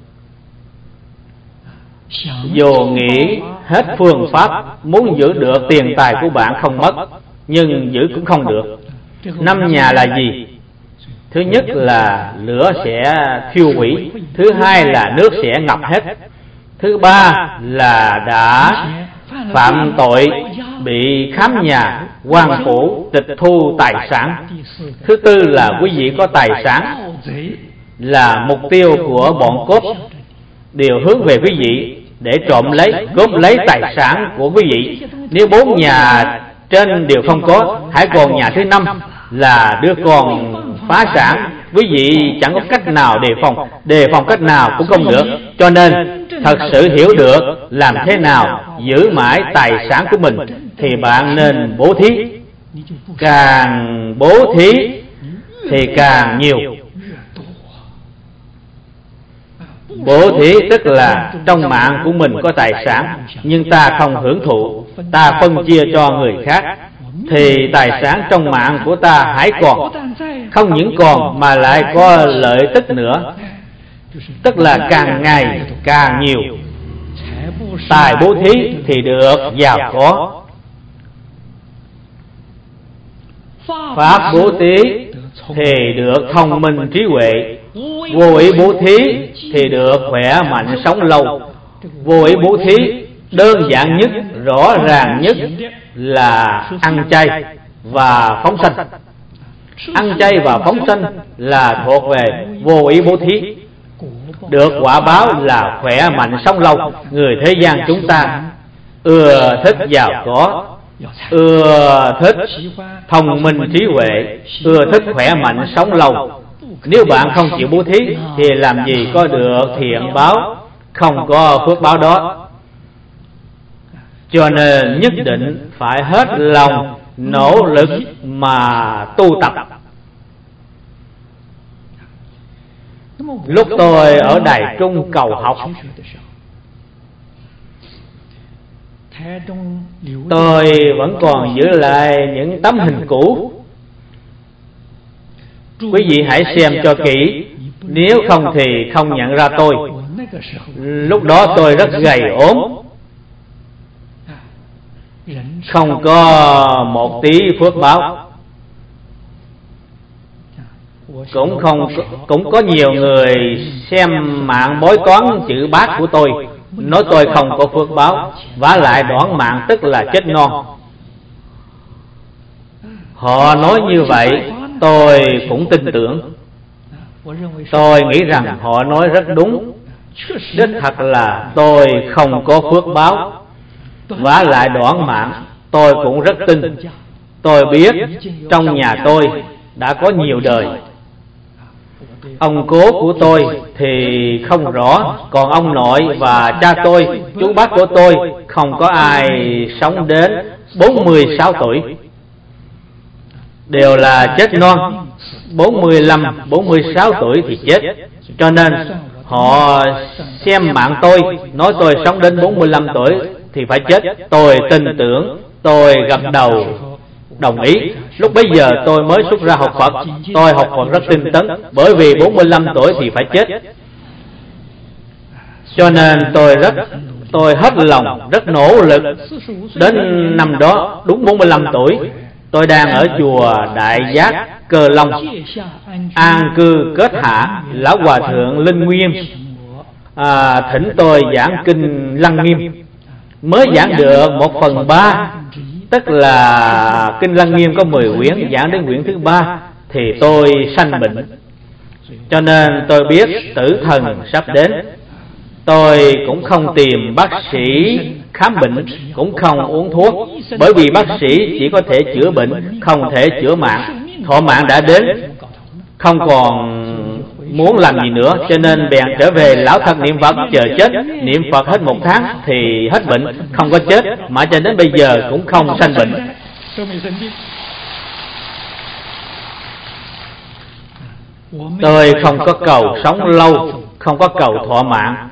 Dù nghĩ hết phương pháp muốn giữ được tiền tài của bạn không mất, nhưng giữ cũng không được. 5 nhà là gì? Thứ nhất là lửa sẽ thiêu hủy, thứ hai là nước sẽ ngập hết, thứ ba là đã phạm tội bị khám nhà, quan phủ, tịch thu tài sản, thứ tư là quý vị có tài sản là mục tiêu của bọn cướp đều hướng về quý vị để trộm lấy, cướp lấy tài sản của quý vị. Nếu 4 nhà trên đều không có, hãy còn nhà thứ 5 là đứa con phá sản, quý vị chẳng có cách nào đề phòng cách nào cũng không được. Cho nên thật sự hiểu được làm thế nào giữ mãi tài sản của mình thì bạn nên bố thí. Càng bố thí thì càng nhiều. Bố thí tức là trong mạng của mình có tài sản nhưng ta không hưởng thụ, ta phân chia cho người khác, thì tài sản trong mạng của ta hãy còn, không những còn mà lại có lợi tức nữa, tức là càng ngày càng nhiều. Tài bố thí thì được giàu có, pháp bố thí thì được thông minh trí huệ, vô ý bố thí thì được khỏe mạnh sống lâu. Vô ý bố thí đơn giản nhất, rõ ràng nhất là ăn chay và phóng sanh. Ăn chay và phóng sanh là thuộc về vô ý bố thí, được quả báo là khỏe mạnh sống lâu. Người thế gian chúng ta ưa thích giàu có, ưa thích thông minh trí huệ, ưa thích khỏe mạnh sống lâu. Nếu bạn không chịu bố thí thì làm gì có được thiện báo, không có phước báo đó. Cho nên nhất định phải hết lòng nỗ lực mà tu tập. Lúc tôi ở Đài Trung cầu học, tôi vẫn còn giữ lại những tấm hình cũ. Quý vị hãy xem cho kỹ, nếu không thì không nhận ra tôi. Lúc đó tôi rất gầy ốm, không có một tí phước báo. Cũng có nhiều người xem mạng bói toán chữ bát của tôi, nói tôi không có phước báo, vả lại đoạn mạng tức là chết non. Họ nói như vậy tôi cũng tin tưởng. Tôi nghĩ rằng họ nói rất đúng. Đích thật là tôi không có phước báo, vả lại đoạn mạng tôi cũng rất tin. Tôi biết trong nhà tôi đã có nhiều đời. Ông cố của tôi thì không rõ, còn ông nội và cha tôi, chú bác của tôi không có ai sống đến 46 tuổi, đều là chết non. 45, 46 tuổi thì chết. Cho nên họ xem mạng tôi, nói tôi sống đến 45 tuổi thì phải chết. Tôi tin tưởng, tôi gật đầu đồng ý. Lúc bấy giờ tôi mới xuất ra học Phật, tôi học Phật rất tinh tấn, bởi vì 45 tuổi thì phải chết. Cho nên tôi hết lòng, rất nỗ lực. Đến năm đó đúng 45 tuổi, tôi đang ở chùa Đại Giác Cơ Long an cư kết hạ. Lão Hòa Thượng Linh Nguyên thỉnh tôi giảng kinh Lăng Nghiêm. Mới giảng được 1/3, tức là kinh Lăng Nghiêm có 10 quyển, giảng đến quyển thứ 3 thì tôi sanh bệnh. Cho nên tôi biết tử thần sắp đến. Tôi cũng không tìm bác sĩ khám bệnh, cũng không uống thuốc, bởi vì bác sĩ chỉ có thể chữa bệnh, không thể chữa mạng. Thọ mạng đã đến, không còn muốn làm gì nữa, cho nên bèn trở về lão thật niệm Phật chờ chết. Niệm Phật hết 1 tháng thì hết bệnh, không có chết, mà cho đến bây giờ cũng không sanh bệnh. Tôi không có cầu sống lâu, không có cầu thọ mạng.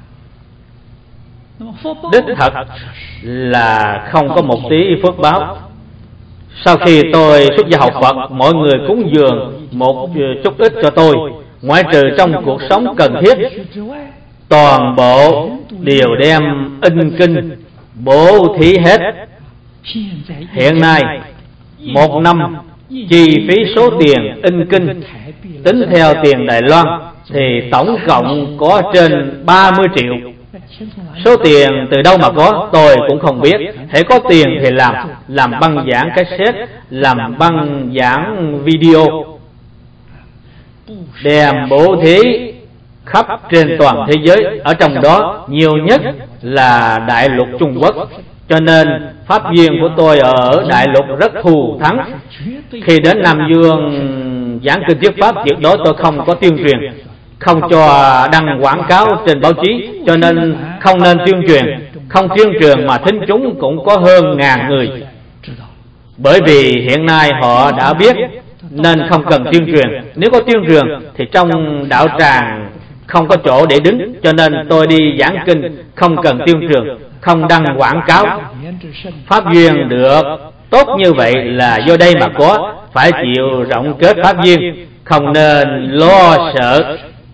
Đích thật là không có một tí phước báo. Sau khi tôi xuất gia học Phật, mọi người cúng dường một chút ít cho tôi, ngoại trừ trong cuộc sống cần thiết, toàn bộ đều đem in kinh bố thí hết. Hiện nay 1 năm chi phí số tiền in kinh tính theo tiền Đài Loan thì tổng cộng có trên 30 triệu. Số tiền từ đâu mà có tôi cũng không biết. Hễ có tiền thì làm băng giảng cassette, làm băng giảng video, đem bố thí khắp trên toàn thế giới. Ở trong đó nhiều nhất là Đại lục Trung Quốc, cho nên pháp duyên của tôi ở Đại lục rất thù thắng. Khi đến Nam Dương giảng kinh thuyết pháp, tuyệt đối tôi không có tuyên truyền, không cho đăng quảng cáo trên báo chí, cho nên không nên tuyên truyền. Không tuyên truyền mà thính chúng cũng có hơn ngàn người, bởi vì hiện nay họ đã biết nên không cần tuyên truyền. Nếu có tuyên truyền thì trong đạo tràng không có chỗ để đứng, cho nên tôi đi giảng kinh không cần tuyên truyền, không đăng quảng cáo. Pháp duyên được tốt như vậy là do đây mà có, phải chịu rộng kết pháp duyên, không nên lo sợ.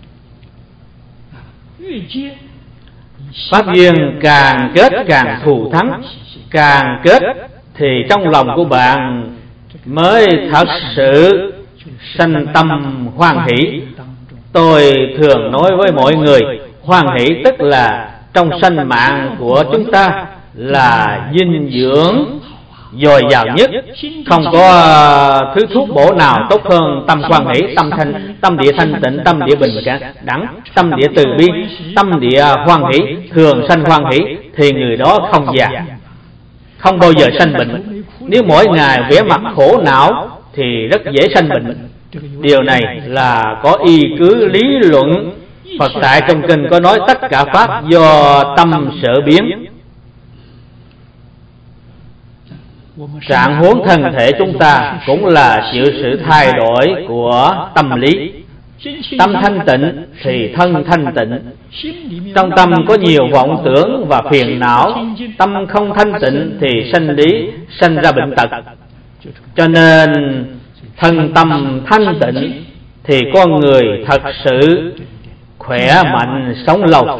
Pháp duyên càng kết càng thù thắng, càng kết thì trong lòng của bạn mới thật sự sanh tâm hoan hỷ. Tôi thường nói với mọi người, hoan hỷ tức là trong sanh mạng của chúng ta là dinh dưỡng dồi dào nhất, không có thứ thuốc bổ nào tốt hơn tâm hoan hỷ, tâm địa thanh tịnh, tâm địa bình đẳng, tâm địa từ bi, tâm địa hoan hỷ, thường sanh hoan hỷ thì người đó không già, không bao giờ sanh bệnh. Nếu mỗi ngày vẻ mặt khổ não thì rất dễ sanh bệnh. Điều này là có y cứ lý luận. Phật tại trong kinh có nói tất cả pháp do tâm sở biến. Trạng huống thân thể chúng ta cũng là chịu sự thay đổi của tâm lý. Tâm thanh tịnh thì thân thanh tịnh. Trong tâm có nhiều vọng tưởng và phiền não, tâm không thanh tịnh thì sanh lý, sanh ra bệnh tật. Cho nên thân tâm thanh tịnh thì con người thật sự khỏe mạnh sống lâu.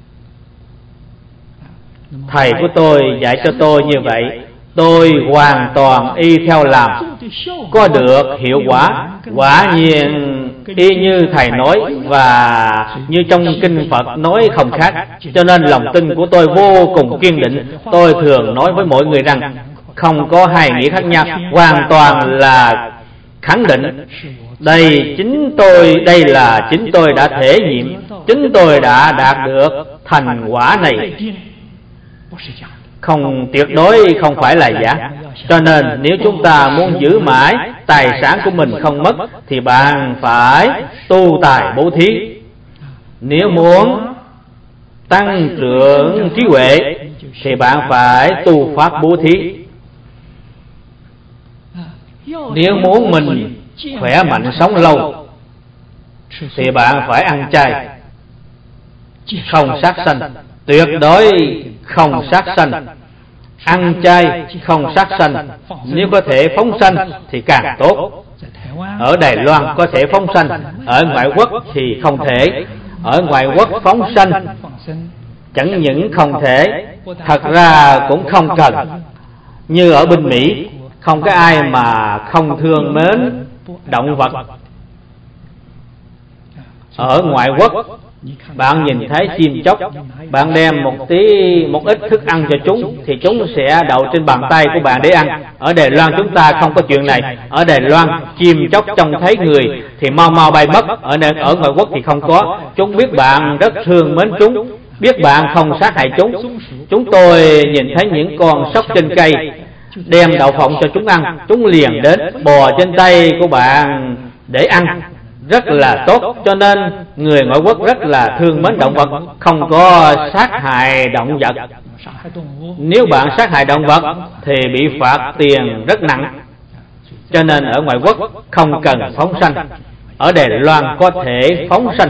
Thầy của tôi dạy cho tôi như vậy, tôi hoàn toàn y theo làm, có được hiệu quả. Quả nhiên y như thầy nói và như trong kinh Phật nói không khác. Cho nên lòng tin của tôi vô cùng kiên định. Tôi thường nói với mọi người rằng không có hai nghĩa khác nhau, hoàn toàn là khẳng định. Đây là chính tôi đã thể nghiệm, chính tôi đã đạt được thành quả này, không tuyệt đối không phải là giả. Cho nên nếu chúng ta muốn giữ mãi tài sản của mình không mất thì bạn phải tu tài bố thí. Nếu muốn tăng trưởng trí huệ thì bạn phải tu pháp bố thí. Nếu muốn mình khỏe mạnh sống lâu thì bạn phải ăn chay, không sát sanh, tuyệt đối không sát sanh. Ăn chay không sát sanh, nếu có thể phóng sanh thì càng tốt. Ở Đài Loan có thể phóng sanh, ở ngoại quốc thì không thể. Ở ngoại quốc phóng sanh chẳng những không thể, thật ra cũng không cần. Như ở bên Mỹ, không có ai mà không thương mến động vật. Ở ngoại quốc, bạn nhìn thấy chim chóc, bạn đem một ít thức ăn cho chúng thì chúng sẽ đậu trên bàn tay của bạn để ăn. Ở Đài Loan chúng ta không có chuyện này. Ở Đài Loan chim chóc trông thấy người thì mau bay mất. Ở ngoại quốc thì không có. Chúng biết bạn rất thương mến chúng, biết bạn không sát hại chúng. Chúng tôi nhìn thấy những con sóc trên cây, đem đậu phộng cho chúng ăn, chúng liền đến bò trên tay của bạn để ăn, rất là tốt. Cho nên người ngoại quốc rất là thương mến động vật, không có sát hại động vật. Nếu bạn sát hại động vật thì bị phạt tiền rất nặng. Cho nên ở ngoại quốc không cần phóng sanh. Ở Đài Loan có thể phóng sanh.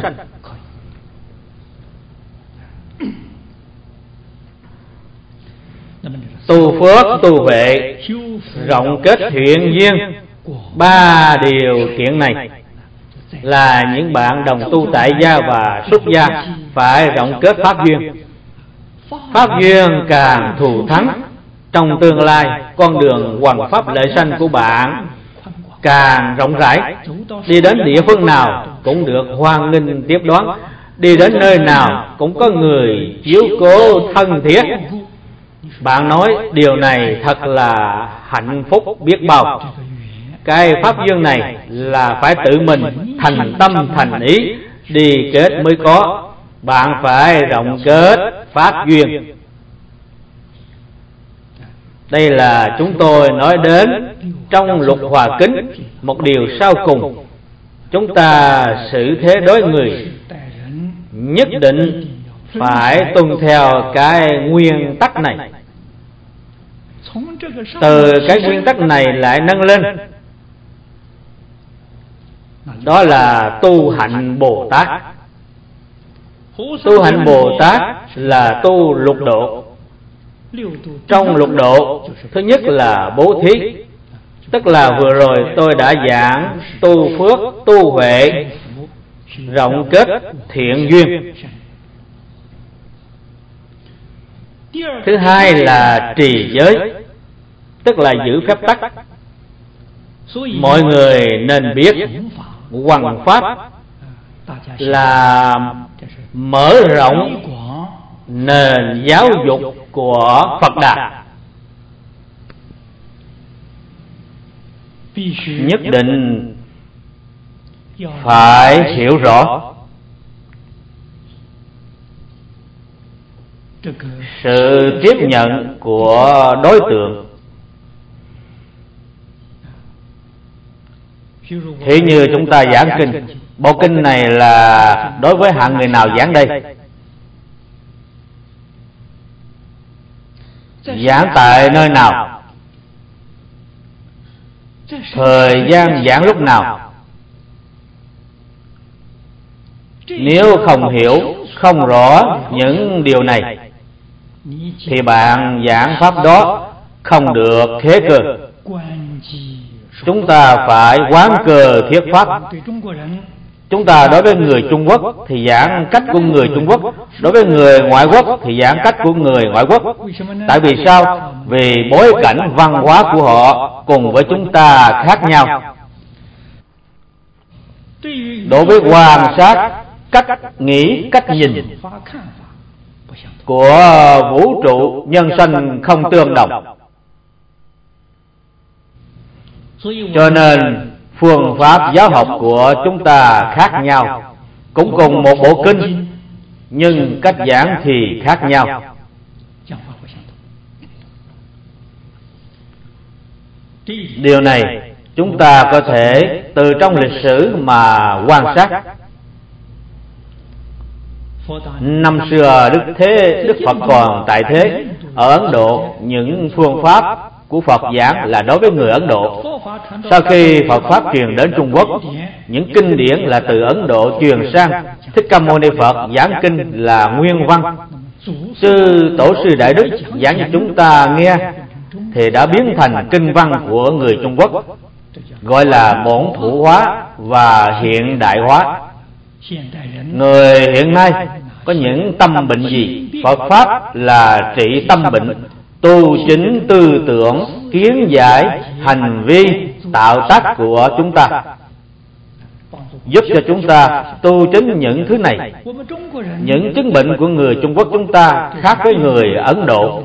Tu phước, tu huệ, rộng kết thiện duyên, ba điều kiện này là những bạn đồng tu tại gia và xuất gia phải rộng kết pháp duyên. Pháp duyên càng thù thắng, trong tương lai con đường hoằng pháp lợi sanh của bạn càng rộng rãi. Đi đến địa phương nào cũng được hoan nghênh tiếp đón, đi đến nơi nào cũng có người chiếu cố thân thiết. Bạn nói điều này thật là hạnh phúc biết bao. Cái pháp duyên này là phải tự mình thành tâm thành ý đi kết mới có. Bạn phải rộng kết pháp duyên. Đây là chúng tôi nói đến trong Luật Hòa Kính một điều sau cùng. Chúng ta xử thế đối người nhất định phải tuân theo cái nguyên tắc này. Từ cái nguyên tắc này lại nâng lên, đó là tu hạnh Bồ Tát. Tu hạnh Bồ Tát là tu lục độ. Trong lục độ, thứ nhất là bố thí, tức là vừa rồi tôi đã giảng tu phước, tu huệ, rộng kết thiện duyên. Thứ hai là trì giới, tức là giữ phép tắc. Mọi người nên biết hoằng pháp là mở rộng nền giáo dục của Phật Đà. Nhất định phải hiểu rõ sự tiếp nhận của đối tượng. Thì như chúng ta giảng kinh, bộ kinh này là đối với hạng người nào giảng đây? Giảng tại nơi nào? Thời gian giảng lúc nào? Nếu không hiểu, không rõ những điều này thì bạn giảng pháp đó không được thế cơ. Chúng ta phải quán cơ thiết pháp. Chúng ta đối với người Trung Quốc thì giảng cách của người Trung Quốc, đối với người ngoại quốc thì giảng cách của người ngoại quốc. Tại vì sao? Vì bối cảnh văn hóa của họ cùng với chúng ta khác nhau. Đối với quan sát, cách nghĩ, cách nhìn của vũ trụ nhân sanh không tương đồng. Cho nên phương pháp giáo học của chúng ta khác nhau. Cũng cùng một bộ kinh, nhưng cách giảng thì khác nhau. Điều này chúng ta có thể từ trong lịch sử mà quan sát. Năm xưa Đức Phật còn tại thế, ở Ấn Độ những phương pháp của Phật giảng là đối với người Ấn Độ. Sau khi Phật pháp truyền đến Trung Quốc, những kinh điển là từ Ấn Độ truyền sang. Thích Ca Mâu Ni Phật giảng kinh là nguyên văn. Tổ sư Đại Đức giảng cho chúng ta nghe thì đã biến thành kinh văn của người Trung Quốc, gọi là bổn thủ hóa và hiện đại hóa. Người hiện nay có những tâm bệnh gì? Phật pháp là trị tâm bệnh, tu chính tư tưởng, kiến giải, hành vi, tạo tác của chúng ta, giúp cho chúng ta tu chính những thứ này. Những chứng bệnh của người Trung Quốc chúng ta khác với người Ấn Độ.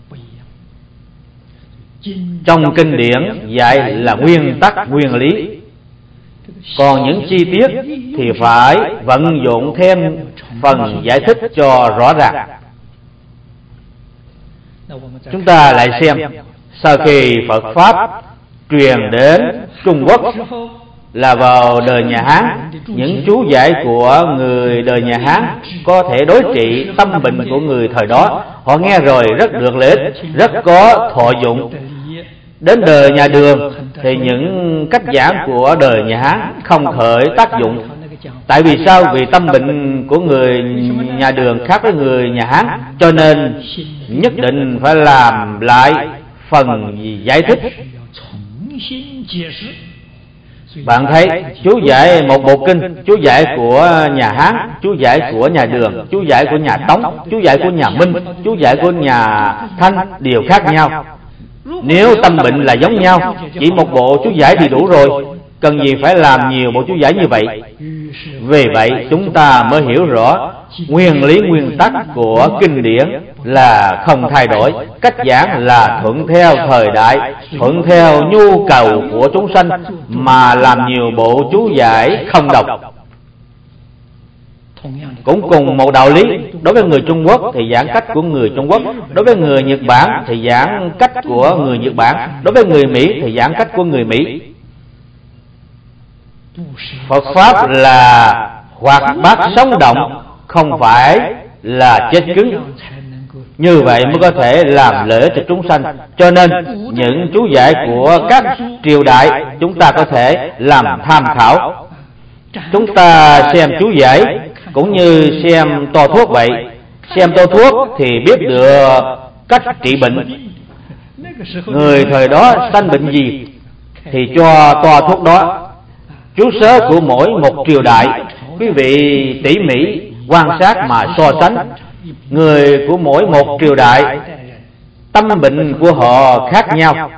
Trong kinh điển dạy là nguyên tắc, nguyên lý. Còn những chi tiết thì phải vận dụng thêm phần giải thích cho rõ ràng. Chúng ta lại xem, sau khi Phật pháp truyền đến Trung Quốc là vào đời nhà Hán, những chú giải của người đời nhà Hán có thể đối trị tâm bệnh của người thời đó. Họ nghe rồi rất được lợi ích, rất có thọ dụng. Đến đời nhà Đường thì những cách giảng của đời nhà Hán không khởi tác dụng. Tại vì sao? Vì tâm bệnh của người nhà Đường khác với người nhà Hán, cho nên nhất định phải làm lại phần giải thích. Bạn thấy chú giải một bộ kinh, chú giải của nhà Hán, chú giải của nhà Đường, chú giải của nhà Tống, chú giải của nhà Minh, chú giải của nhà Thanh đều khác nhau. Nếu tâm bệnh là giống nhau, chỉ một bộ chú giải thì đủ rồi, cần gì phải làm nhiều bộ chú giải như vậy. Vì vậy chúng ta mới hiểu rõ nguyên lý nguyên tắc của kinh điển là không thay đổi, cách giảng là thuận theo thời đại, thuận theo nhu cầu của chúng sanh, mà làm nhiều bộ chú giải không độc. Cũng cùng một đạo lý, đối với người Trung Quốc thì giảng cách của người Trung Quốc, đối với người Nhật Bản thì giảng cách của người Nhật Bản, đối với người Mỹ thì giảng cách của người Mỹ. Phật Pháp là hoạt bát sống động, không phải là chết cứng. Như vậy mới có thể làm lợi cho chúng sanh. Cho nên những chú giải của các triều đại chúng ta có thể làm tham khảo. Chúng ta xem chú giải cũng như xem to thuốc vậy. Xem to thuốc thì biết được cách trị bệnh. Người thời đó sanh bệnh gì thì cho to thuốc đó. Chú sớ của mỗi một triều đại, quý vị tỉ mỉ quan sát mà so sánh. Người của mỗi một triều đại, tâm bệnh của họ khác nhau.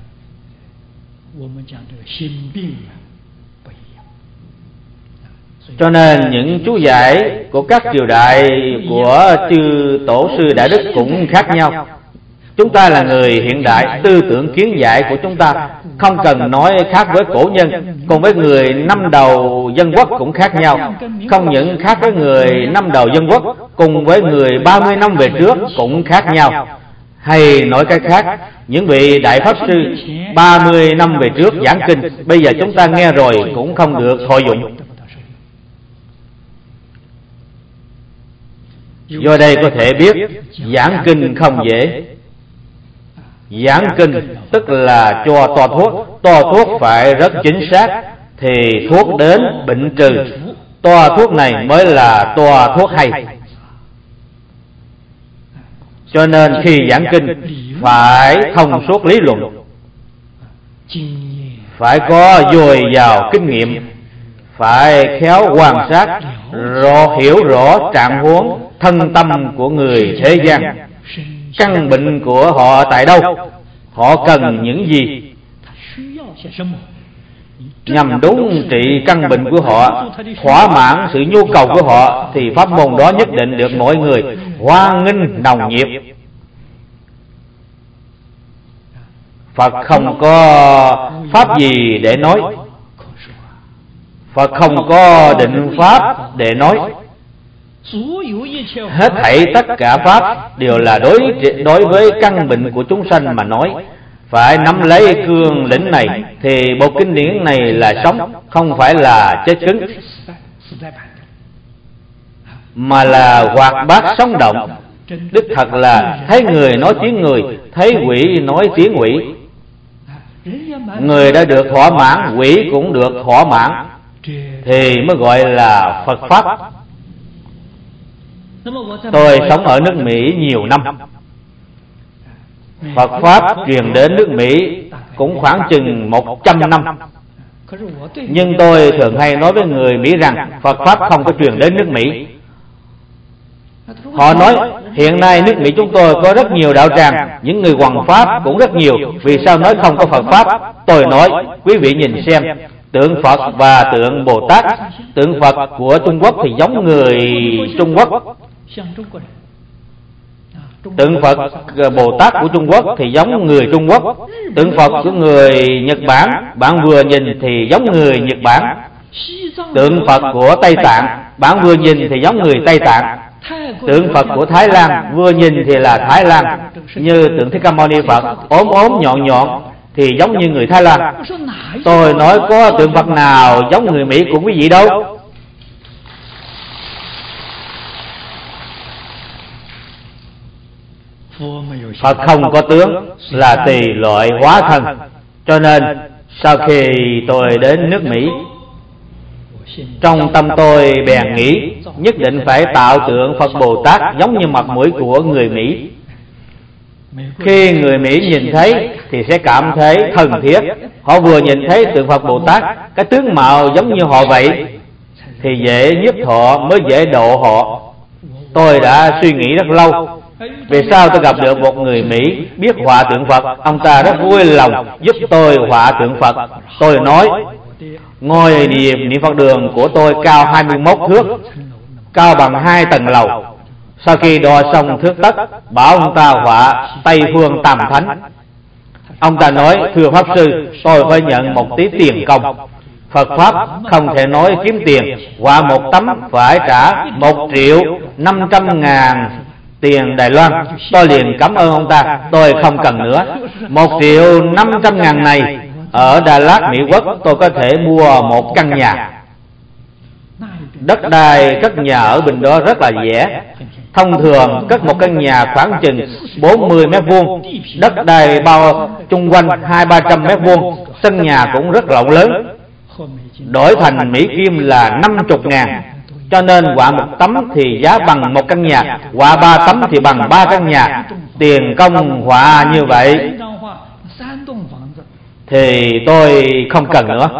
Cho nên những chú giải của các triều đại của chư tổ sư đại đức cũng khác nhau. Chúng ta là người hiện đại, tư tưởng kiến giải của chúng ta không cần nói khác với cổ nhân, còn với người năm đầu dân quốc cũng khác nhau. Không những khác với người năm đầu dân quốc, cùng với người 30 năm về trước cũng khác nhau. Hay nói cách khác, những vị đại pháp sư 30 năm về trước giảng kinh, bây giờ chúng ta nghe rồi cũng không được thọ dụng. Do đây có thể biết giảng kinh không dễ. Giảng kinh tức là cho to thuốc phải rất chính xác, thì thuốc đến bệnh trừ. To thuốc này mới là to thuốc hay. Cho nên khi giảng kinh phải thông suốt lý luận, phải có dồi dào kinh nghiệm, phải khéo quan sát, hiểu rõ trạng huống thân tâm của người thế gian, căn bệnh của họ tại đâu, họ cần những gì, nhằm đúng trị căn bệnh của họ, thỏa mãn sự nhu cầu của họ, thì pháp môn đó nhất định được mọi người hoan nghênh nồng nhiệt. Phật không có pháp gì để nói, Phật không có định pháp để nói. Hết thảy tất cả pháp đều là đối với căn bệnh của chúng sanh mà nói. Phải nắm lấy cương lĩnh này thì bộ kinh điển này là sống, không phải là chết cứng, mà là hoạt bát sống động. Đích thật là thấy người nói tiếng người, thấy quỷ nói tiếng quỷ. Người đã được thỏa mãn, quỷ cũng được thỏa mãn, thì mới gọi là Phật Pháp. Tôi sống ở nước Mỹ nhiều năm. Phật Pháp truyền đến nước Mỹ cũng khoảng chừng 100 năm. Nhưng tôi thường hay nói với người Mỹ rằng Phật Pháp không có truyền đến nước Mỹ. Họ nói hiện nay nước Mỹ chúng tôi có rất nhiều đạo tràng, những người hoằng Pháp cũng rất nhiều, vì sao nói không có Phật Pháp? Tôi nói quý vị nhìn xem, tượng Phật và tượng Bồ Tát. Tượng Phật của Trung Quốc thì giống người Trung Quốc, tượng Phật Bồ Tát của Trung Quốc thì giống người Trung Quốc. Tượng Phật của người Nhật Bản, bạn vừa nhìn thì giống người Nhật Bản. Tượng Phật của Tây Tạng, bạn vừa nhìn thì giống người Tây Tạng. Tượng Phật của Thái Lan, vừa nhìn thì là Thái Lan, như tượng Thích Ca Mâu Ni Phật ốm nhọn nhọn thì giống như người Thái Lan. Tôi nói có tượng Phật nào giống người Mỹ của quý vị đâu. Phật không có tướng, là tùy loại hóa thân. Cho nên sau khi tôi đến nước Mỹ, trong tâm tôi bèn nghĩ nhất định phải tạo tượng Phật Bồ Tát giống như mặt mũi của người Mỹ. Khi người Mỹ nhìn thấy thì sẽ cảm thấy thân thiết. Họ vừa nhìn thấy tượng Phật Bồ Tát, cái tướng mạo giống như họ vậy, thì dễ nhiếp họ, mới dễ độ họ. Tôi đã suy nghĩ rất lâu, Vì sao tôi gặp được một người Mỹ biết họa tượng Phật, ông ta rất vui lòng giúp tôi họa tượng Phật. Tôi nói, ngôi niệm Phật đường của tôi cao 21 thước, cao bằng 2 tầng lầu. Sau khi đo xong thước tất, bảo ông ta họa Tây Phương Tam Thánh. Ông ta nói, thưa Pháp Sư, tôi phải nhận một tí tiền công. Phật Pháp không thể nói kiếm tiền, họa một tấm phải trả 1.500.000 tiền Đài Loan. Tôi liền cảm ơn ông ta, tôi không cần nữa. 1.500.000 này ở Đà Lạt, Mỹ Quốc, tôi có thể mua một căn nhà. Đất đai cất nhà ở bên đó rất là rẻ. Thông thường cất một căn nhà khoảng chừng 40 mét vuông, đất đai bao chung quanh 200-300 mét vuông, sân nhà cũng rất rộng lớn. Đổi thành Mỹ Kim là 50.000. Cho nên họa một tấm thì giá bằng một căn nhà, họa 3 tấm thì bằng 3 căn nhà. Tiền công họa như vậy thì tôi không cần nữa.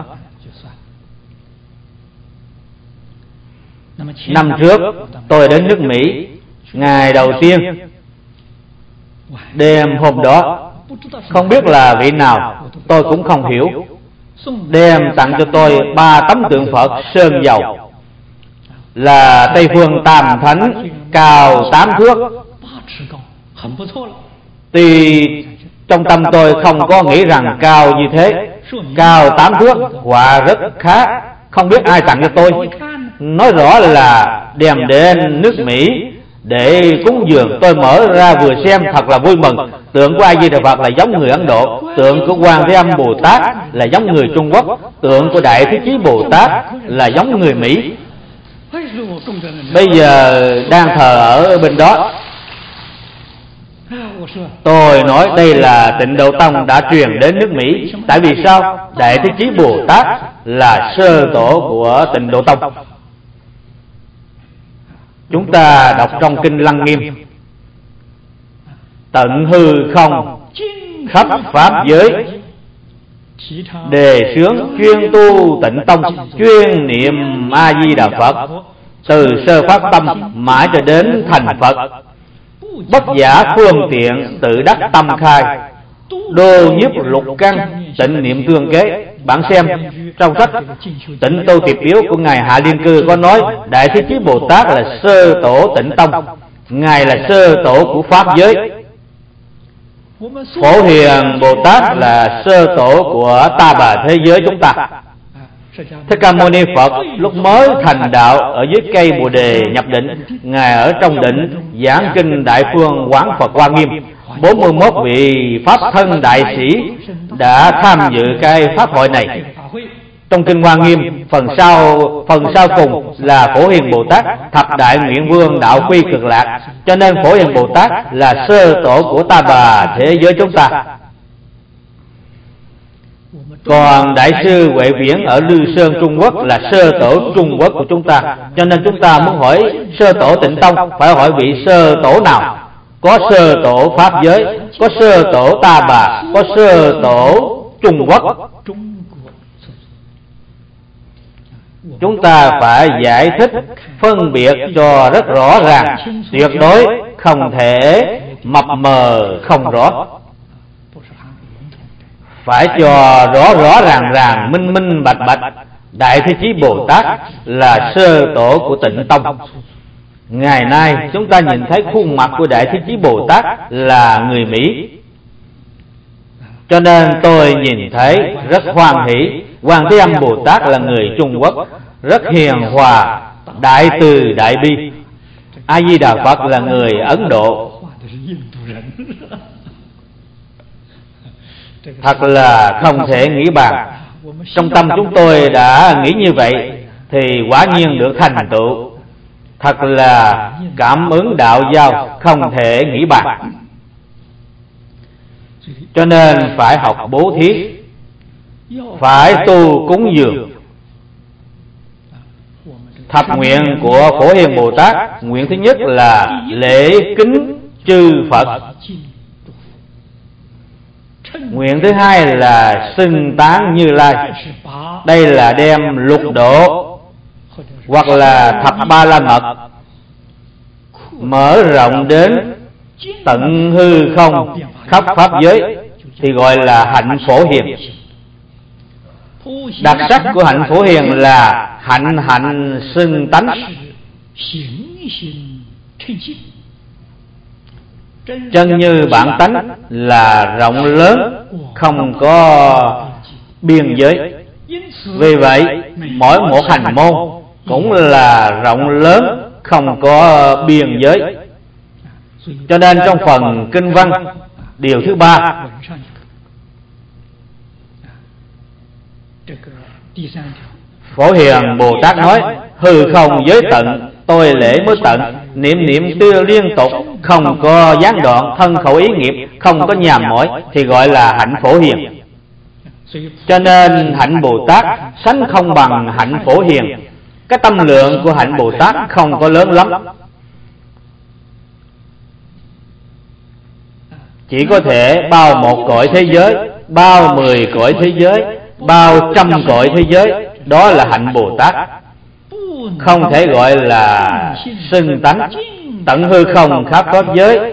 Năm trước tôi đến nước Mỹ, ngày đầu tiên, đêm hôm đó, không biết là vị nào, tôi cũng không hiểu, đem tặng cho tôi 3 tấm tượng Phật sơn dầu, là Tây Phương Tam Thánh, cao 8 thước. Tuy trong tâm tôi không có nghĩ rằng cao như thế, cao 8 thước, họa rất khá, không biết ai tặng cho tôi. Nói rõ là đem đến nước Mỹ để cúng dường. Tôi mở ra vừa xem thật là vui mừng. Tượng của A Di Đà Phật là giống người Ấn Độ, tượng của Quan Thế Âm Bồ Tát là giống người Trung Quốc, tượng của Đại Thế Chí Bồ Tát là giống người Mỹ. Bây giờ đang thờ ở bên đó. Tôi nói đây là Tịnh Độ Tông đã truyền đến nước Mỹ. Tại vì sao? Đại Thế Chí Bồ Tát là sơ tổ của Tịnh Độ Tông. Chúng ta đọc trong Kinh Lăng Nghiêm, tận hư không khắp pháp giới, đề xướng chuyên tu Tịnh Tông, chuyên niệm A Di Đà Phật, từ sơ phát tâm mãi cho đến thành Phật. Bất giả phương tiện tự đắc tâm khai, đô nhiếp lục căn tịnh niệm tương kế. Bạn xem trong sách Tịnh Tu Tiệp Yếu của ngài Hạ Liên Cư có nói Đại Thế Chí Bồ Tát là sơ tổ Tịnh Tông, ngài là sơ tổ của pháp giới. Phổ Hiền Bồ Tát là sơ tổ của ta bà thế giới chúng ta. Thích Ca Mâu Ni Phật lúc mới thành đạo ở dưới cây Bồ Đề nhập định, ngài ở trong định giảng kinh Đại Phương Quán Phật Hoa Nghiêm. 41 vị pháp thân đại sĩ đã tham dự cái pháp hội này. Trong kinh Hoa Nghiêm, phần sau cùng là Phổ Hiền Bồ Tát, thập đại nguyện vương đạo quy cực lạc. Cho nên Phổ Hiền Bồ Tát là sơ tổ của ta bà thế giới chúng ta. Còn Đại sư Huệ Viễn ở Lư Sơn Trung Quốc là sơ tổ Trung Quốc của chúng ta. Cho nên chúng ta muốn hỏi sơ tổ Tịnh Tông, phải hỏi vị sơ tổ nào? Có sơ tổ pháp giới, có sơ tổ ta bà, có sơ tổ Trung Quốc. Chúng ta phải giải thích phân biệt cho rất rõ ràng, tuyệt đối không thể mập mờ không rõ. Phải cho rõ ràng, minh bạch. Đại Thế Chí Bồ Tát là sơ tổ của Tịnh Tông. Ngày nay chúng ta nhìn thấy khuôn mặt của Đại Thế Chí Bồ Tát là người Mỹ. Cho nên tôi nhìn thấy rất hoan hỷ. Quan Thế Âm Bồ Tát là người Trung Quốc, rất hiền hòa, đại từ đại bi. A Di Đà Phật là người Ấn Độ. Thật là không thể nghĩ bàn. Trong tâm chúng tôi đã nghĩ như vậy thì quả nhiên được thành tựu. Thật là cảm ứng đạo giao không thể nghĩ bàn. Cho nên phải học bố thí, phải tu cúng dường. Thập nguyện của Phổ Hiền Bồ Tát, nguyện thứ nhất là lễ kính chư Phật. Nguyện thứ hai là xưng tán Như Lai. Đây là đem lục độ hoặc là thập ba la mật mở rộng đến tận hư không khắp pháp giới thì gọi là hạnh Phổ Hiền. Đặc sắc của hạnh Phổ Hiền là hạnh xưng tánh. Chân như bản tánh là rộng lớn, không có biên giới. Vì vậy mỗi một hành môn cũng là rộng lớn, không có biên giới. Cho nên trong phần kinh văn điều thứ 3, Phổ Hiền Bồ Tát nói: hư không giới tận, tôi lễ mới tận, niệm niệm tiêu liên tục, không có gián đoạn, thân khẩu ý nghiệp không có nhàm mỏi, thì gọi là hạnh Phổ Hiền. Cho nên hạnh Bồ Tát sánh không bằng hạnh Phổ Hiền. Cái tâm lượng của hạnh Bồ Tát không có lớn lắm, chỉ có thể bao một cõi thế giới, bao 10 cõi thế giới, bao trăm cõi thế giới. Đó là hạnh Bồ Tát, không thể gọi là xưng tánh. Tận hư không khắp pháp giới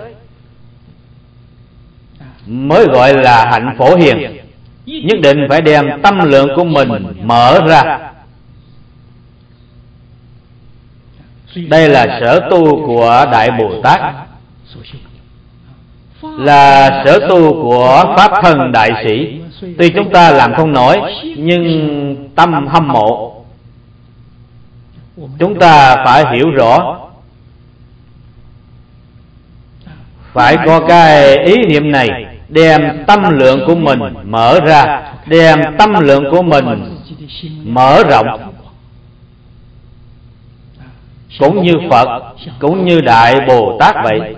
mới gọi là hạnh Phổ Hiền. Nhất định phải đem tâm lượng của mình mở ra. Đây là sở tu của Đại Bồ Tát, là sở tu của Pháp Thân Đại Sĩ. Tuy chúng ta làm không nổi, nhưng tâm hâm mộ. Chúng ta phải hiểu rõ, phải có cái ý niệm này, đem tâm lượng của mình mở ra, đem tâm lượng của mình mở rộng. Cũng như Phật, cũng như Đại Bồ Tát vậy.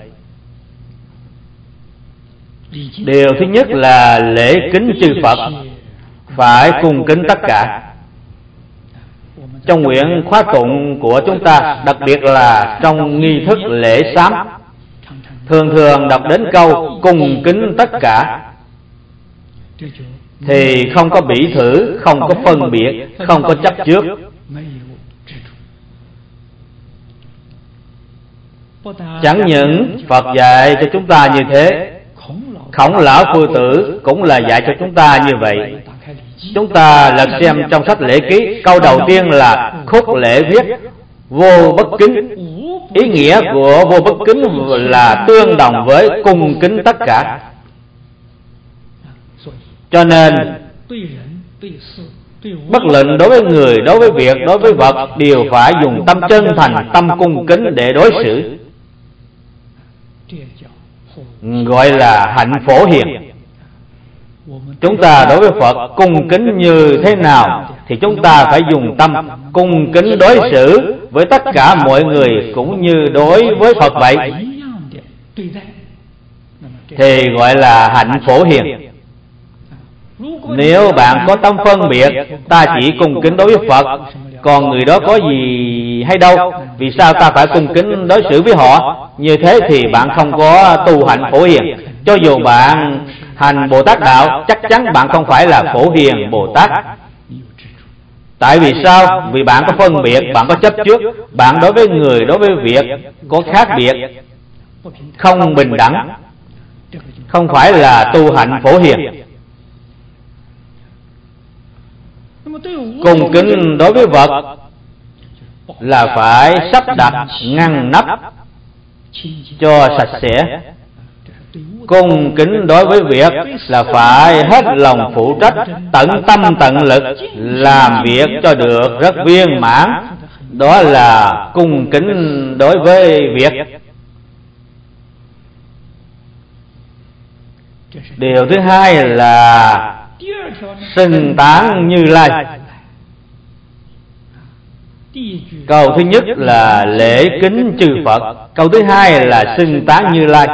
Điều thứ nhất là lễ kính chư Phật, phải cung kính tất cả. Trong nguyện khóa tụng của chúng ta, đặc biệt là trong nghi thức lễ sám, thường thường đọc đến câu cung kính tất cả, thì không có bỉ thử, không có phân biệt, không có chấp trước. Chẳng những Phật dạy cho chúng ta như thế, Khổng Lão Phu Tử cũng là dạy cho chúng ta như vậy. Chúng ta lật xem trong sách lễ ký, câu đầu tiên là khúc lễ viết vô bất kính. Ý nghĩa của vô bất kính là tương đồng với cung kính tất cả. Cho nên bất luận đối với người, đối với việc, đối với vật, đều phải dùng tâm chân thành, tâm cung kính để đối xử, gọi là hạnh Phổ Hiền. Chúng ta đối với Phật cung kính như thế nào thì chúng ta phải dùng tâm cung kính đối xử với tất cả mọi người cũng như đối với Phật vậy, thì gọi là hạnh Phổ Hiền. Nếu bạn có tâm phân biệt, ta chỉ cung kính đối với Phật, còn người đó có gì hay đâu, vì sao ta phải cung kính đối xử với họ? Như thế thì bạn không có tu hạnh Phổ Hiền. Cho dù bạn hành Bồ Tát đạo, chắc chắn bạn không phải là Phổ Hiền Bồ Tát. Tại vì sao? Vì bạn có phân biệt, bạn có chấp trước, bạn đối với người, đối với việc có khác biệt, không bình đẳng, không phải là tu hạnh Phổ Hiền. Cung kính đối với vật là phải sắp đặt ngăn nắp cho sạch sẽ. Cung kính đối với việc là phải hết lòng phụ trách, tận tâm tận lực làm việc cho được rất viên mãn. Đó là cung kính đối với việc. Điều thứ hai là xưng tán Như Lai. Câu thứ nhất là lễ kính chư Phật, câu thứ hai là xưng tán Như Lai.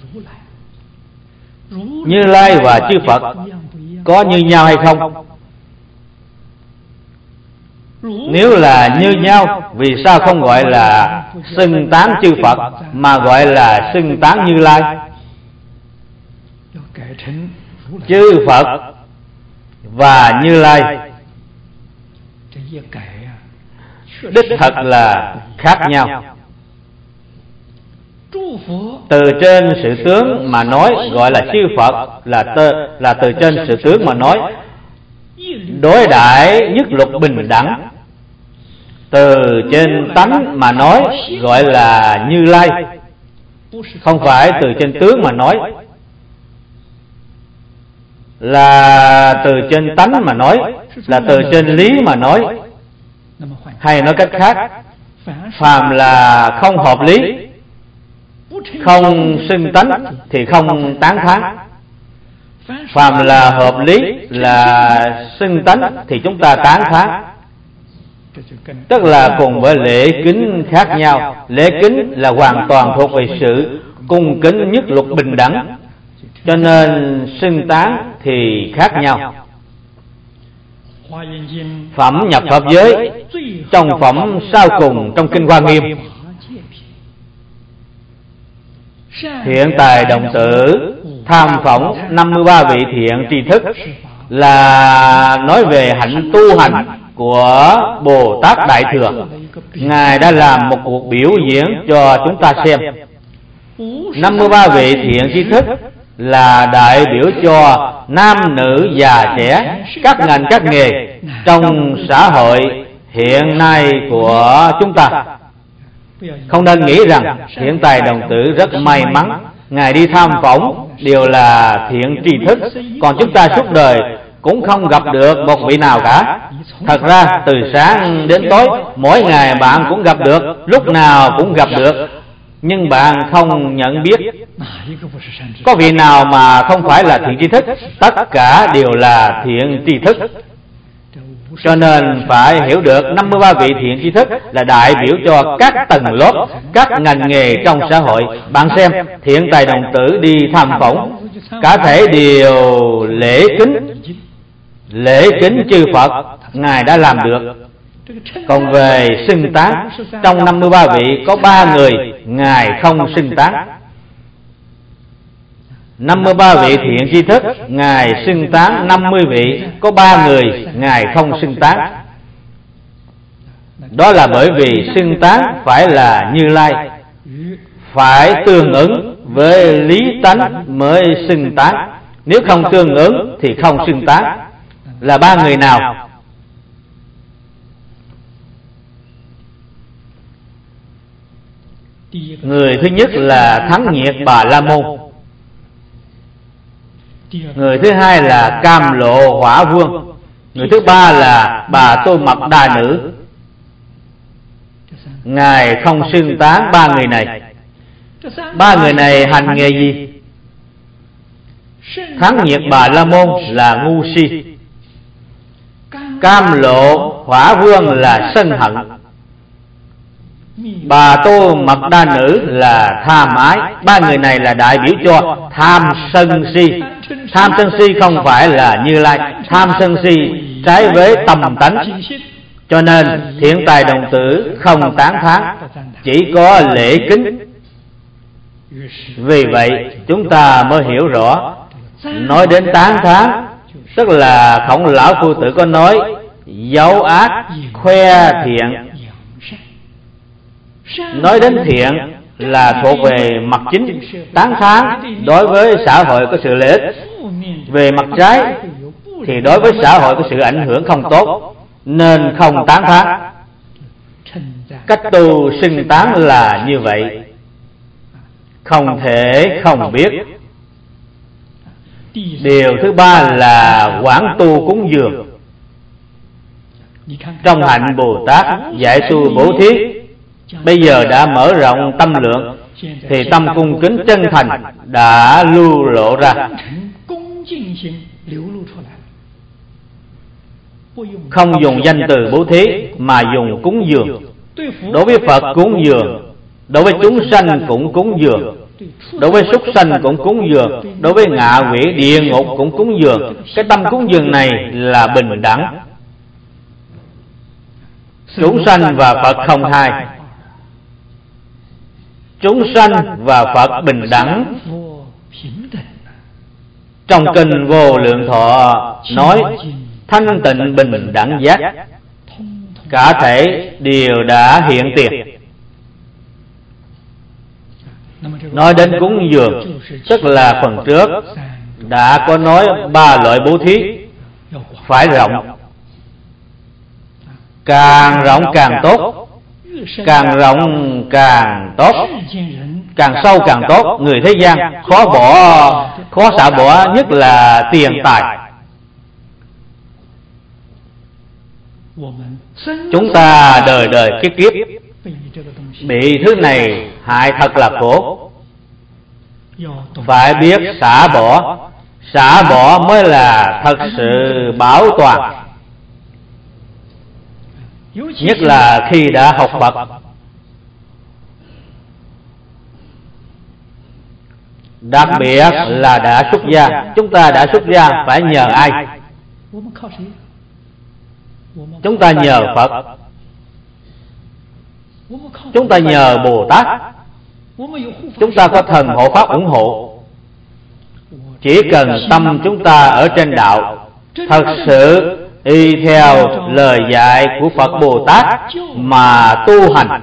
Như Lai và chư Phật có như nhau hay không? Nếu là như nhau, vì sao không gọi là xưng tán chư Phật mà gọi là xưng tán Như Lai? Chư Phật và Như Lai đích thật là khác nhau. Từ trên sự tướng mà nói gọi là chư Phật, là từ trên sự tướng mà nói đối đãi nhất luật bình đẳng. Từ trên tánh mà nói gọi là Như Lai, không phải từ trên tướng mà nói. Là từ trên tánh mà nói, là từ trên lý mà nói. Hay nói cách khác, phàm là không hợp lý, không xưng tánh thì không tán thán. Phàm là hợp lý, là xưng tánh thì chúng ta tán thán. Tức là cùng với lễ kính khác nhau. Lễ kính là hoàn toàn thuộc về sự cung kính nhất luật bình đẳng, cho nên xưng tán thì khác nhau. Phẩm nhập pháp giới, trong phẩm sau cùng trong Kinh Hoa Nghiêm, Thiện tài đồng tử tham phỏng 53 vị thiện tri thức, là nói về hạnh tu hành của Bồ Tát Đại Thừa. Ngài đã làm một cuộc biểu diễn cho chúng ta xem. 53 vị thiện tri thức là đại biểu cho nam nữ già trẻ, các ngành các nghề trong xã hội hiện nay của chúng ta. Không nên nghĩ rằng Thiện tài đồng tử rất may mắn, Ngài đi tham phỏng đều là thiện tri thức, còn chúng ta suốt đời cũng không gặp được một vị nào cả. Thật ra từ sáng đến tối, mỗi ngày bạn cũng gặp được, lúc nào cũng gặp được, nhưng bạn không nhận biết. Có vị nào mà không phải là thiện tri thức? Tất cả đều là thiện tri thức. Cho nên phải hiểu được 53 vị thiện tri thức là đại biểu cho các tầng lớp, các ngành nghề trong xã hội. Bạn xem, Thiện tài đồng tử đi tham phỏng, cả thể đều lễ kính chư Phật, Ngài đã làm được. Còn về xưng tán, trong 53 vị có 3 người Ngài không xưng tán. 53 vị thiện tri thức, Ngài xưng tán 50 vị, có 3 người Ngài không xưng tán. Đó là bởi vì xưng tán phải là Như Lai, phải tương ứng với lý tánh mới xưng tán. Nếu không tương ứng thì không xưng tán. Là 3 người nào? Người thứ nhất là Thắng Nhiệt Bà La Môn. Người thứ hai là Cam Lộ Hỏa Vương. Người thứ ba là Bà Tô Mập Đà Nữ. Ngài không xưng tán 3 người này. 3 người này hành nghề gì? Thắng Nhiệt Bà La Môn là ngu si, Cam Lộ Hỏa Vương là sân hận, Bà Tô Mập Đa Nữ là tham ái. 3 người này là đại biểu cho tham sân si. Tham sân si không phải là Như Lai. Tham sân si trái với tâm tánh, cho nên Thiện tài đồng tử không tán thán, chỉ có lễ kính. Vì vậy chúng ta mới hiểu rõ, nói đến tán thán, tức là Khổng Lão Phu Tử có nói dấu ác khoe thiện. Nói đến thiện là thuộc về mặt chính, tán thán đối với xã hội có sự lợi ích. Về mặt trái thì đối với xã hội có sự ảnh hưởng không tốt, nên không tán thán. Cách tu xưng tán là như vậy, không thể không biết. Điều thứ ba là quảng tu cúng dường. Trong hạnh Bồ Tát dạy tu bố thí, bây giờ đã mở rộng tâm lượng, thì tâm cung kính chân thành đã lưu lộ ra. Không dùng danh từ bố thí mà dùng cúng dường. Đối với Phật cúng dường, đối với chúng sanh cũng cúng dường, đối với súc sanh cũng cúng dường, đối với ngạ quỷ địa ngục cũng cúng dường. Cái tâm cúng dường này là bình đẳng. Chúng sanh và Phật không hai. Chúng sanh và Phật bình đẳng. Trong kinh Vô Lượng Thọ nói thanh tịnh bình đẳng giác, cả thể đều đã hiện tiền. Nói đến cúng dường, tức là phần trước đã có nói 3 loại bố thí phải rộng, càng rộng càng tốt, càng rộng càng tốt, càng sâu càng tốt. Người thế gian khó xả bỏ nhất là tiền tài. Chúng ta đời đời kiếp kiếp bị thứ này hại thật là khổ. Phải biết xả bỏ mới là thật sự bảo toàn. Nhất là khi đã học Phật. Đặc biệt là đã xuất gia. Chúng ta đã xuất gia phải nhờ ai? Chúng ta nhờ Phật. Chúng ta nhờ Bồ Tát. Chúng ta có thần hộ pháp ủng hộ. Chỉ cần tâm chúng ta ở trên đạo, thật sự y theo lời dạy của Phật Bồ Tát mà tu hành.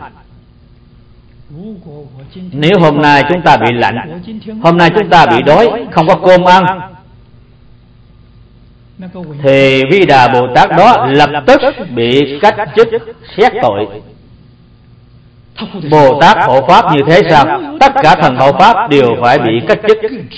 Nếu hôm nay chúng ta bị lạnh, hôm nay chúng ta bị đói, không có cơm ăn, thì Vi Đà Bồ Tát đó lập tức bị cách chức xét tội. Bồ Tát hộ pháp như thế sao? Tất cả thần hộ pháp đều phải bị cách chức.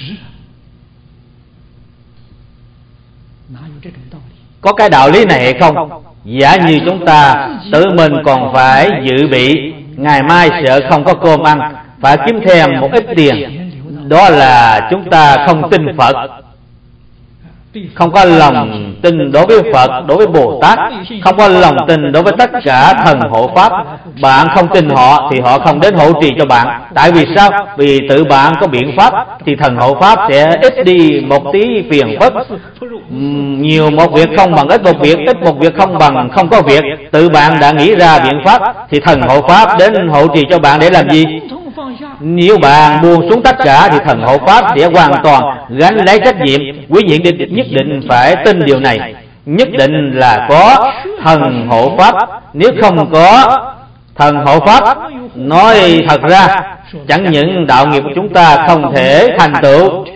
Có cái đạo lý này hay không? Giả như chúng ta tự mình còn phải dự bị ngày mai sợ không có cơm ăn, phải kiếm thêm một ít tiền, đó là chúng ta không tin Phật, không có lòng tin đối với Phật, đối với Bồ Tát, không có lòng tin đối với tất cả thần hộ pháp. Bạn không tin họ thì họ không đến hộ trì cho bạn. Tại vì sao? Vì tự bạn có biện pháp thì thần hộ pháp sẽ ít đi một tí phiền phức. Nhiều một việc không bằng ít một việc, ít một việc không bằng không có việc. Tự bạn đã nghĩ ra biện pháp thì thần hộ pháp đến hộ trì cho bạn để làm gì? Nếu bạn buông xuống tất cả thì thần hộ pháp sẽ hoàn toàn gánh lấy trách nhiệm. Quý vị nhất định phải tin điều này. Nhất định là có thần hộ pháp. Nếu không có thần hộ pháp, nói thật ra chẳng những đạo nghiệp của chúng ta không thể thành tựu,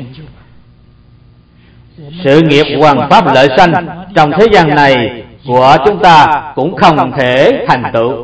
sự nghiệp hoàn pháp lợi sanh trong thế gian này của chúng ta cũng không thể thành tựu.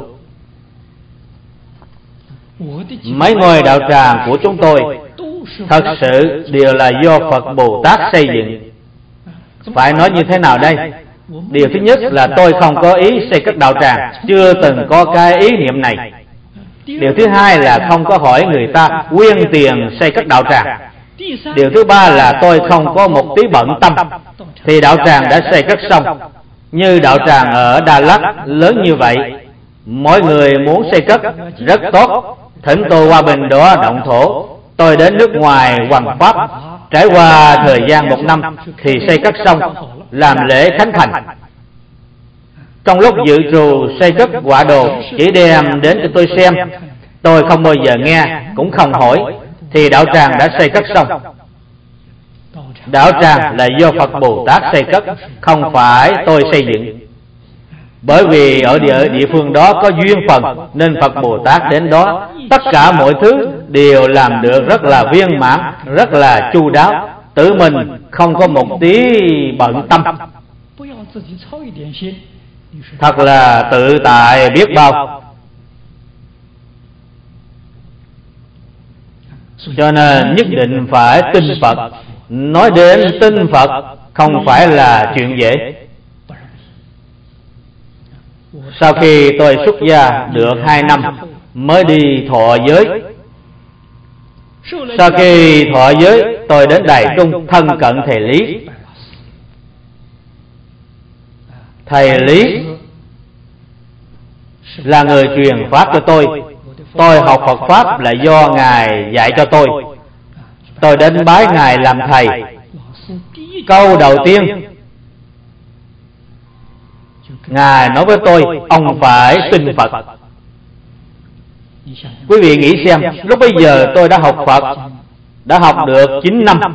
Mấy ngôi đạo tràng của chúng tôi thật sự đều là do Phật Bồ Tát xây dựng. Phải nói như thế nào đây? Điều thứ nhất là tôi không có ý xây các đạo tràng, chưa từng có cái ý niệm này. Điều thứ hai là không có hỏi người ta quyên tiền xây các đạo tràng. Điều thứ ba là tôi không có một tí bận tâm thì đạo tràng đã xây cất xong. Như đạo tràng ở Đà Lạt lớn như vậy, mỗi người muốn xây cất rất tốt. Thỉnh tôi qua bên đó động thổ. Tôi đến nước ngoài hoằng pháp, trải qua thời gian 1 năm thì xây cất xong, làm lễ khánh thành. Trong lúc dự trù xây cất quả đồ, chỉ đem đến cho tôi xem, tôi không bao giờ nghe, cũng không hỏi, thì đạo tràng đã xây cất xong. Đạo tràng là do Phật Bồ Tát xây cất, không phải tôi xây dựng. Bởi vì ở địa phương đó có duyên phần nên Phật Bồ Tát đến đó, tất cả mọi thứ đều làm được rất là viên mãn, rất là chu đáo. Tự mình không có một tí bận tâm, thật là tự tại biết bao. Cho nên nhất định phải tin Phật. Nói đến tin Phật không phải là chuyện dễ. Sau khi tôi xuất gia được 2 năm mới đi thọ giới. Sau khi thọ giới, tôi đến Đài Trung thân cận thầy Lý. Thầy Lý là người truyền pháp cho tôi. Tôi học Phật pháp là do Ngài dạy cho tôi. Tôi đến bái Ngài làm thầy. Câu đầu tiên Ngài nói với tôi, ông phải tin Phật. Quý vị nghĩ xem, lúc bây giờ tôi đã học Phật, đã học được 9 năm.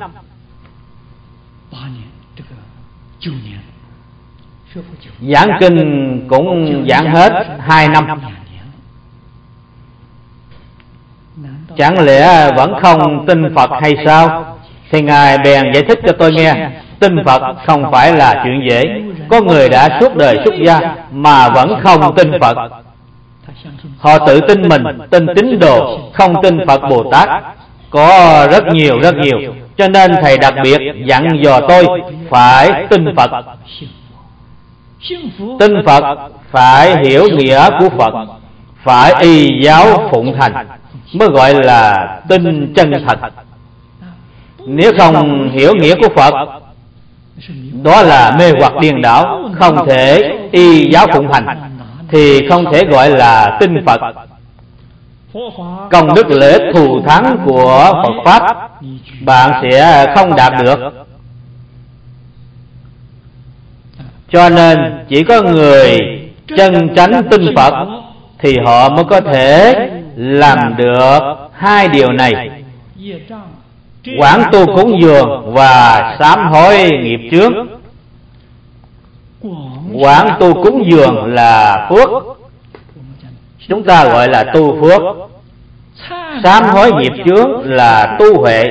Giảng kinh cũng giảng hết 2 năm. Chẳng lẽ vẫn không tin Phật hay sao? Thì Ngài bèn giải thích cho tôi nghe, tin Phật không phải là chuyện dễ. Có người đã suốt đời xuất gia mà vẫn không tin Phật. Họ tự tin mình, tin tín đồ, không tin Phật Bồ Tát. Có rất nhiều. Cho nên Thầy đặc biệt dặn dò tôi phải tin Phật. Tin Phật phải hiểu nghĩa của Phật, phải y giáo phụng hành, mới gọi là tin chân thật. Nếu không hiểu nghĩa của Phật, đó là mê hoặc điên đảo, không thể y giáo phụng hành, thì không thể gọi là tin Phật. Công đức lễ thù thắng của Phật Pháp bạn sẽ không đạt được. Cho nên chỉ có người chân chánh tin Phật thì họ mới có thể làm được hai điều này: quán tu cúng dường và sám hối nghiệp chướng. Quán tu cúng dường là phước, chúng ta gọi là tu phước. Sám hối nghiệp chướng là tu huệ.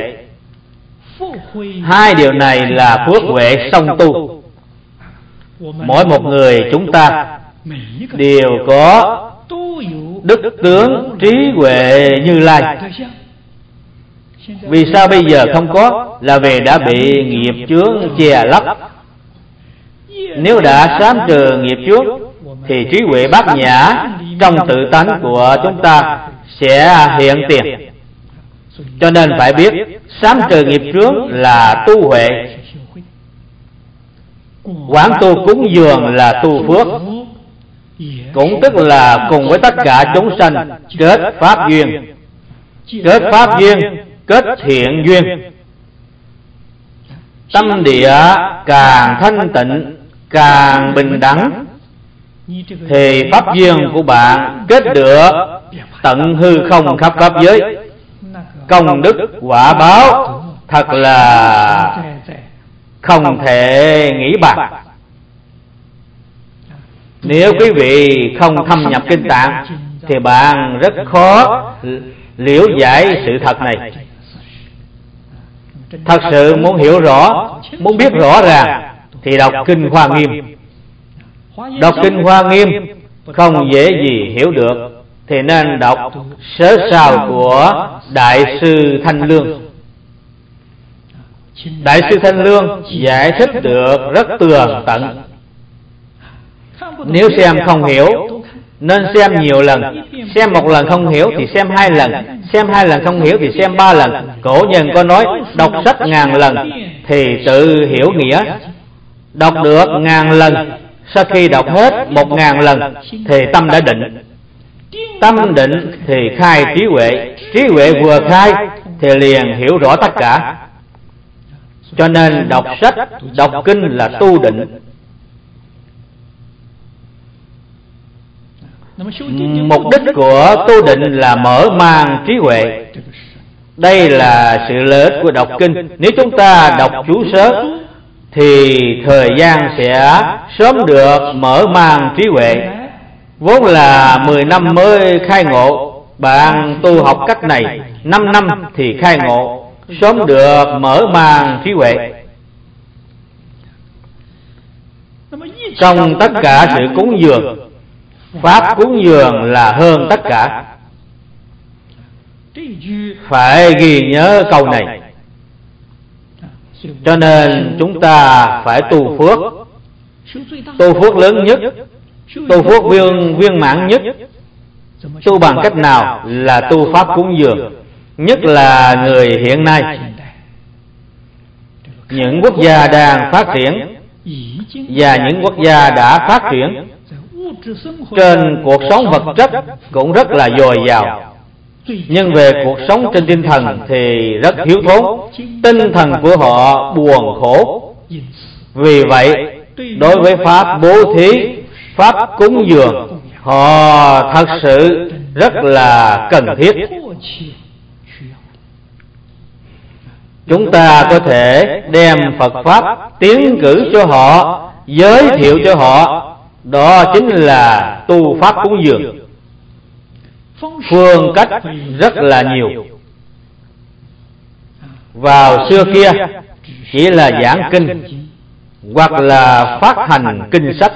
Hai điều này là phước huệ song tu. Mỗi một người chúng ta đều có đức tướng trí huệ Như Lai. Vì sao bây giờ không có? Là vì đã bị nghiệp chướng che lấp. Nếu đã sám trừ nghiệp chướng thì trí huệ bát nhã trong tự tánh của chúng ta sẽ hiện tiền. Cho nên phải biết sám trừ nghiệp chướng là tu huệ, quán tu cúng dường là tu phước. Cũng tức là cùng với tất cả chúng sanh kết pháp duyên. Kết pháp duyên, kết thiện duyên, tâm địa càng thanh tịnh, càng bình đẳng, thì pháp duyên của bạn kết được tận hư không khắp pháp giới. Công đức quả báo thật là không thể nghĩ bàn. Nếu quý vị không thâm nhập kinh tạng thì bạn rất khó liễu giải sự thật này. Thật sự muốn hiểu rõ, muốn biết rõ ràng thì đọc Kinh Hoa Nghiêm. Đọc Kinh Hoa Nghiêm không dễ gì hiểu được, thì nên đọc Sớ Sao của Đại sư Thanh Lương. Đại sư Thanh Lương giải thích được rất tường tận. Nếu xem không hiểu nên xem nhiều lần. Xem một lần không hiểu thì xem hai lần. Xem hai lần không hiểu thì xem ba lần. Cổ nhân có nói đọc sách ngàn lần thì tự hiểu nghĩa. Đọc được ngàn lần, sau khi đọc hết 1000 lần thì tâm đã định. Tâm định thì khai trí huệ. Trí huệ vừa khai thì liền hiểu rõ tất cả. Cho nên đọc sách, đọc kinh là tu định. Mục đích của tu định là mở mang trí huệ. Đây là sự lợi ích của đọc kinh. Nếu chúng ta đọc chú sớ thì thời gian sẽ sớm được mở mang trí huệ. Vốn là 10 năm mới khai ngộ, bạn tu học cách này 5 năm thì khai ngộ, sớm được mở mang trí huệ. Trong tất cả sự cúng dường, pháp cúng dường là hơn tất cả. Phải ghi nhớ câu này. Cho nên chúng ta phải tu phước. Tu phước lớn nhất, tu phước viên mãn nhất. Tu bằng cách nào? Là tu pháp cúng dường. Nhất là người hiện nay, những quốc gia đang phát triển và những quốc gia đã phát triển, trên cuộc sống vật chất cũng rất là dồi dào, nhưng về cuộc sống trên tinh thần thì rất thiếu thốn. Tinh thần của họ buồn khổ. Vì vậy đối với pháp bố thí, pháp cúng dường, họ thật sự rất là cần thiết. Chúng ta có thể đem Phật Pháp tiến cử cho họ, giới thiệu cho họ. Đó chính là tu pháp cúng dường. phương cách rất là nhiều. Vào xưa kia chỉ là giảng kinh hoặc là phát hành kinh sách.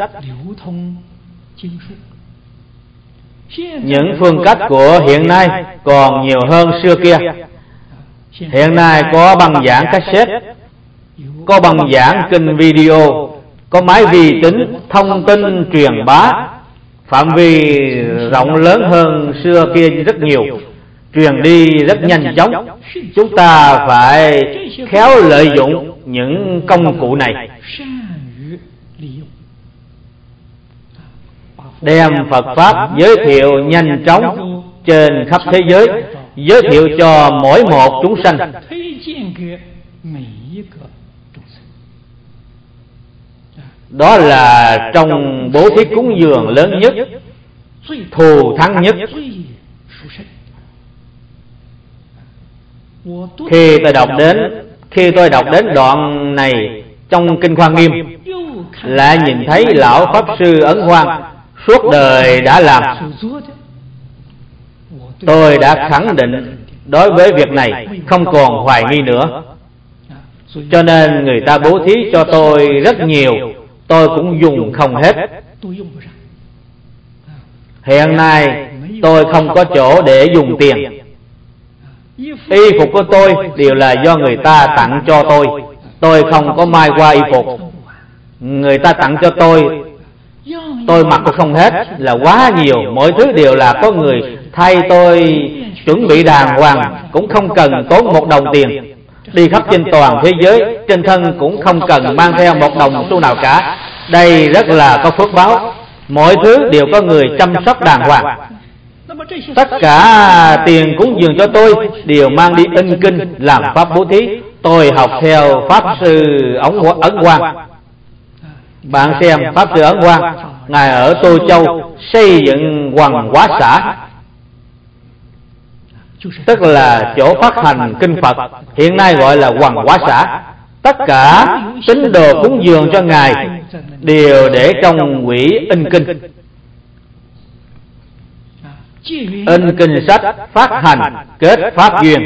Những phương cách của hiện nay còn nhiều hơn xưa kia. Hiện nay có băng giảng cassette, có băng giảng kinh video, có máy vi tính, thông tin truyền bá, phạm vi rộng lớn hơn xưa kia rất nhiều, truyền đi rất nhanh chóng. Chúng ta phải khéo lợi dụng những công cụ này, đem Phật Pháp giới thiệu nhanh chóng trên khắp thế giới, giới thiệu cho mỗi một chúng sanh. Đó là trong bố thí cúng dường lớn nhất, thù thắng nhất. Khi tôi đọc đến đoạn này trong Kinh Hoa Nghiêm, lại nhìn thấy lão Pháp Sư Ấn Quang suốt đời đã làm. Tôi đã khẳng định đối với việc này không còn hoài nghi nữa. Cho nên người ta bố thí cho tôi rất nhiều, tôi cũng dùng không hết. Hiện nay tôi không có chỗ để dùng tiền. Y phục của tôi đều là do người ta tặng cho tôi không có may qua y phục. Người ta tặng cho tôi mặc cũng không hết, là quá nhiều. Mỗi thứ đều là có người thay tôi chuẩn bị đàng hoàng, cũng không cần tốn một đồng tiền. Đi khắp trên toàn thế giới, trên thân cũng không cần mang theo một đồng xu nào cả. Đây rất là có phước báo. Mỗi thứ đều có người chăm sóc đàng hoàng. Tất cả tiền cúng dường cho tôi đều mang đi in kinh làm pháp bố thí. Tôi học theo Pháp Sư Ấn Quang. Bạn xem Pháp Sư Ấn Quang, Ngài ở Tô Châu xây dựng Hoằng Hóa Xã, tức là chỗ phát hành kinh Phật, hiện nay gọi là Hoằng Hóa Xã. Tất cả tín đồ cúng dường cho Ngài đều để trong quỹ in kinh. In kinh sách, phát hành, kết pháp duyên.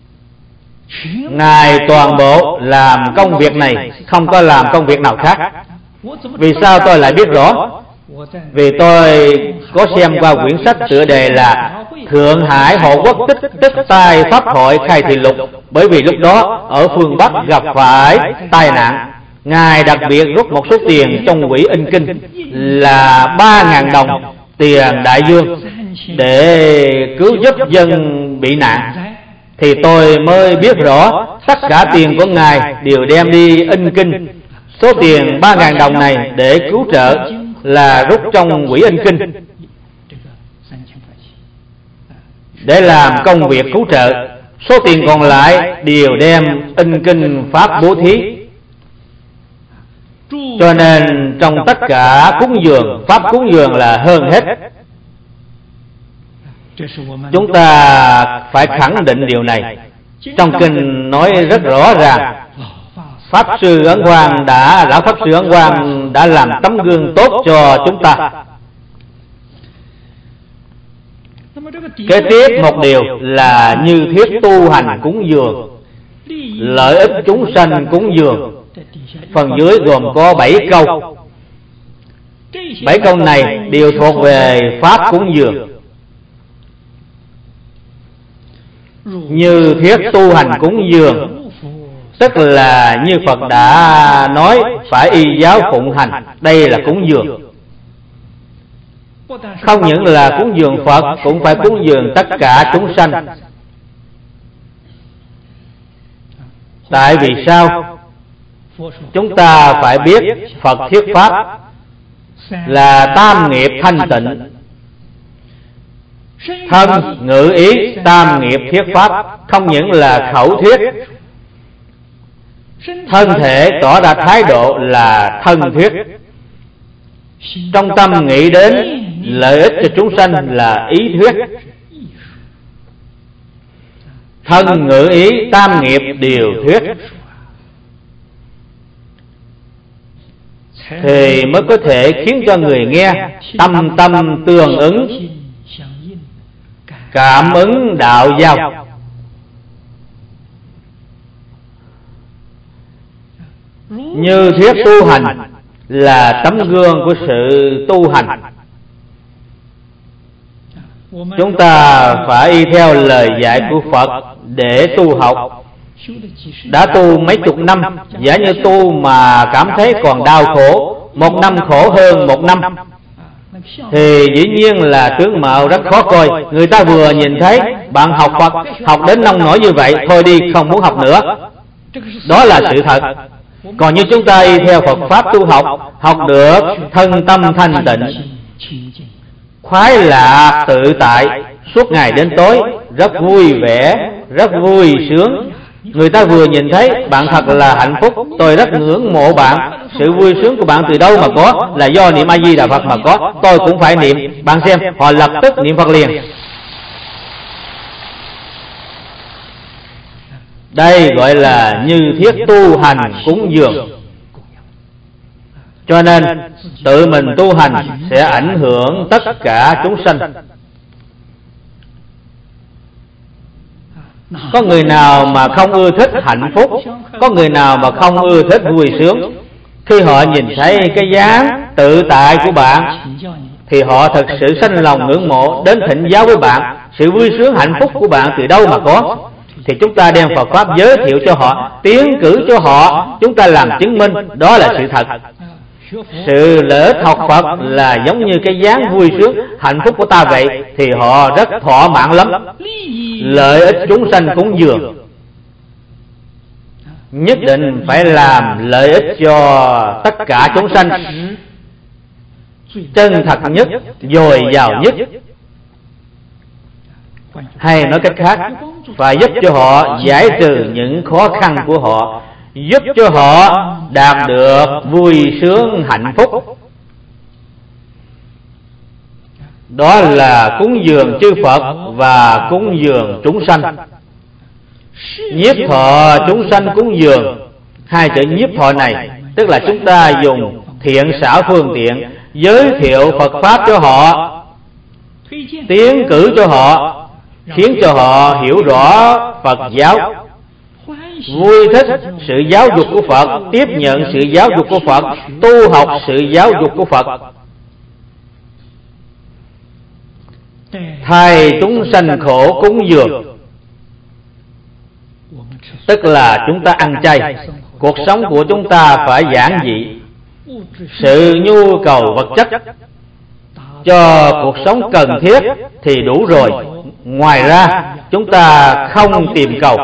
Ngài toàn bộ làm công việc này, không có làm công việc nào khác. Vì sao tôi lại biết rõ? Vì tôi có xem qua quyển sách tựa đề là Thượng Hải Hộ Quốc Tích Tai Pháp Hội Khai Thị Lục. Bởi vì lúc đó ở phương Bắc gặp phải tai nạn, Ngài đặc biệt rút một số tiền trong quỹ in kinh là 3.000 đồng tiền đại dương để cứu giúp dân bị nạn. Thì tôi mới biết rõ tất cả tiền của Ngài đều đem đi in kinh. Số tiền 3.000 đồng này để cứu trợ là rút trong quỹ in kinh để làm công việc cứu trợ. Số tiền còn lại đều đem in kinh pháp bố thí. Cho nên trong tất cả cúng dường, pháp cúng dường là hơn hết. Chúng ta phải khẳng định điều này. Trong kinh nói rất rõ ràng, Pháp Sư Ấn Quang lão Pháp Sư Ấn Quang đã làm tấm gương tốt cho chúng ta. Kế tiếp một điều là như thuyết tu hành cúng dường, lợi ích chúng sanh cúng dường. Phần dưới gồm có 7 câu. 7 câu này đều thuộc về pháp cúng dường. Như thuyết tu hành cúng dường, tức là như Phật đã nói phải y giáo phụng hành. Đây là cúng dường. Không những là cúng dường Phật, cũng phải cúng dường tất cả chúng sanh. Tại vì sao? Chúng ta phải biết Phật thuyết pháp là tam nghiệp thanh tịnh. Thân, ngữ, ý, tam nghiệp thuyết pháp, không những là khẩu thuyết. Thân thể tỏ ra thái độ là thân thuyết. Trong tâm nghĩ đến lợi ích cho chúng sanh là ý thuyết. Thân, ngữ, ý, tam nghiệp đều thuyết, thì mới có thể khiến cho người nghe tâm tương ứng. cảm ứng đạo giao. Như thuyết tu hành là tấm gương của sự tu hành. Chúng ta phải y theo lời dạy của Phật để tu học. Đã tu mấy chục năm, giả như tu mà cảm thấy còn đau khổ, một năm khổ hơn một năm, thì dĩ nhiên là tướng mạo rất khó coi. Người ta vừa nhìn thấy bạn học Phật, học đến nông nổi như vậy, thôi đi, không muốn học nữa. Đó là sự thật. Còn như chúng ta y theo Phật Pháp tu học, học được thân tâm thanh tịnh, khoái lạc tự tại, suốt ngày đến tối, rất vui vẻ, rất vui sướng. Người ta vừa nhìn thấy bạn thật là hạnh phúc, tôi rất ngưỡng mộ bạn, sự vui sướng của bạn từ đâu mà có? Là do niệm A Di Đà Phật mà có, tôi cũng phải niệm. Bạn xem, họ lập tức niệm Phật liền. Đây gọi là như thiết tu hành cúng dường. Cho nên tự mình tu hành sẽ ảnh hưởng tất cả chúng sanh. Có người nào mà không ưa thích hạnh phúc, có người nào mà không ưa thích vui sướng. Khi họ nhìn thấy cái dáng tự tại của bạn thì họ thật sự sanh lòng ngưỡng mộ, đến thỉnh giáo với bạn. Sự vui sướng hạnh phúc của bạn từ đâu mà có? Thì chúng ta đem Phật Pháp giới thiệu cho họ, tiến cử cho họ, chúng ta làm chứng minh. Đó là sự thật. Sự lợi ích học Phật là giống như cái dáng vui sướng hạnh phúc của ta vậy, thì họ rất thỏa mãn lắm. Lợi ích chúng sanh cúng dường, nhất định phải làm lợi ích cho tất cả chúng sanh, chân thật nhất, dồi dào nhất. Hay nói cách khác, phải giúp cho họ giải trừ những khó khăn của họ, giúp cho họ đạt được vui sướng hạnh phúc. Đó là cúng dường chư Phật và cúng dường chúng sanh. Nhiếp thọ chúng sanh cúng dường. Hai chữ nhiếp thọ này tức là chúng ta dùng thiện xảo phương tiện giới thiệu Phật Pháp cho họ, tiến cử cho họ, khiến cho họ hiểu rõ Phật giáo, vui thích sự giáo dục của Phật, tiếp nhận sự giáo dục của Phật, tu học sự giáo dục của Phật. Thay chúng sanh khổ cúng dường, tức là chúng ta ăn chay. Cuộc sống của chúng ta phải giản dị, sự nhu cầu vật chất cho cuộc sống cần thiết thì đủ rồi. Ngoài ra chúng ta không tìm cầu.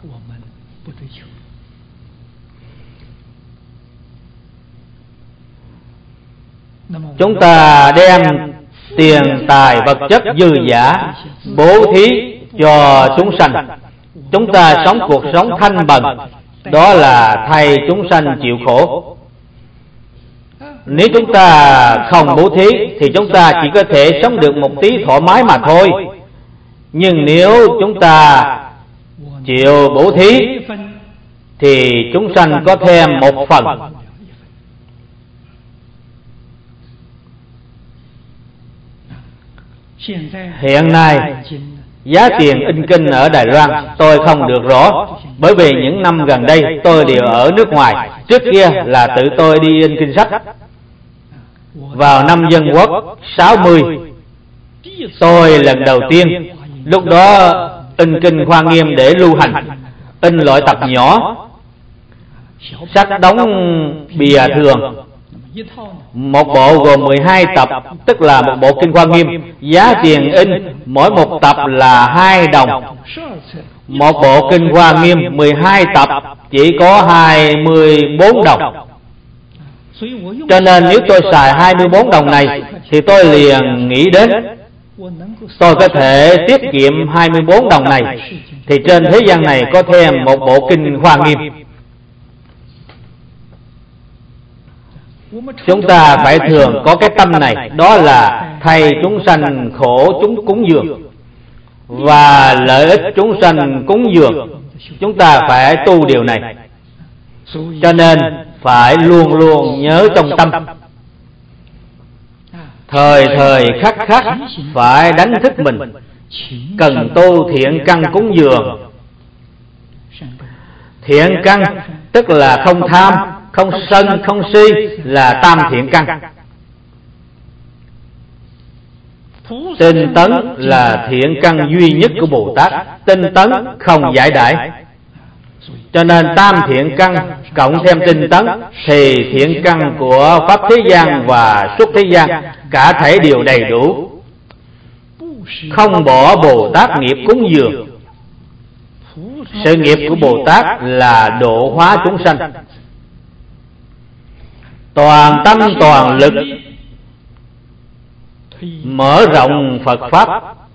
Chúng ta đem tiền tài vật chất dư dả bố thí cho chúng sanh. Chúng ta sống cuộc sống thanh bần, đó là thay chúng sanh chịu khổ. Nếu chúng ta không bố thí thì chúng ta chỉ có thể sống được một tí thoải mái mà thôi. Nhưng nếu chúng ta chịu bố thí thì chúng sanh có thêm một phần. Hiện nay giá tiền in kinh ở Đài Loan tôi không được rõ, bởi vì những năm gần đây tôi đều ở nước ngoài. Trước kia là tự tôi đi in kinh sách. Vào năm Dân Quốc 60, tôi lần đầu tiên, lúc đó in kinh Hoa Nghiêm để lưu hành, in loại tập nhỏ, sách đóng bìa thường. Một bộ gồm 12 tập, tức là một bộ kinh Hoa Nghiêm. Giá tiền in mỗi một tập là 2 đồng. Một bộ kinh Hoa Nghiêm 12 tập chỉ có 24 đồng. Cho nên nếu tôi xài 24 đồng này thì tôi liền nghĩ đến tôi có thể tiết kiệm 24 đồng này thì trên thế gian này có thêm một bộ kinh Hoa Nghiêm. Chúng ta phải thường có cái tâm này, đó là thay chúng sanh khổ chúng cúng dường và lợi ích chúng sanh cúng dường. Chúng ta phải tu điều này. Cho nên phải luôn luôn nhớ trong tâm, thời thời khắc khắc phải đánh thức mình, cần tu thiện căn cúng dường. Thiện căn tức là không tham, không sân, không si, là tam thiện căn. Tinh tấn là thiện căn duy nhất của Bồ Tát. Tinh tấn không giải đãi, cho nên tam thiện căn cộng thêm tinh tấn thì thiện căn của pháp thế gian và xuất thế gian cả thể đều đầy đủ. Không bỏ Bồ Tát nghiệp cúng dường. Sự nghiệp của Bồ Tát là độ hóa chúng sanh, toàn tâm toàn lực mở rộng Phật Pháp,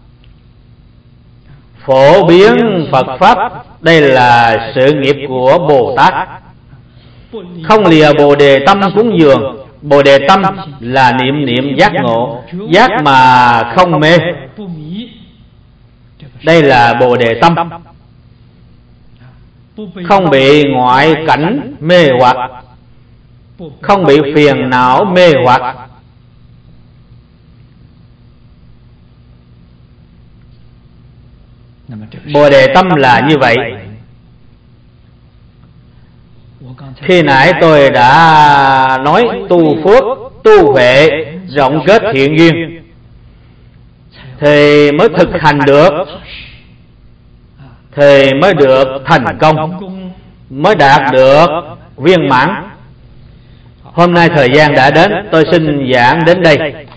phổ biến Phật Pháp. Đây là sự nghiệp của Bồ Tát. Không lìa Bồ Đề tâm cúng dường. Bồ Đề tâm là niệm giác ngộ, giác mà không mê. Đây là Bồ Đề tâm, không bị ngoại cảnh mê hoặc, không bị phiền não mê hoặc. Bồ Đề tâm là như vậy. Khi nãy tôi đã nói tu phước, tu huệ, rộng kết thiện duyên thì mới thực hành được, thì mới được thành công, mới đạt được viên mãn. Hôm nay thời gian đã đến, tôi xin giảng đến đây.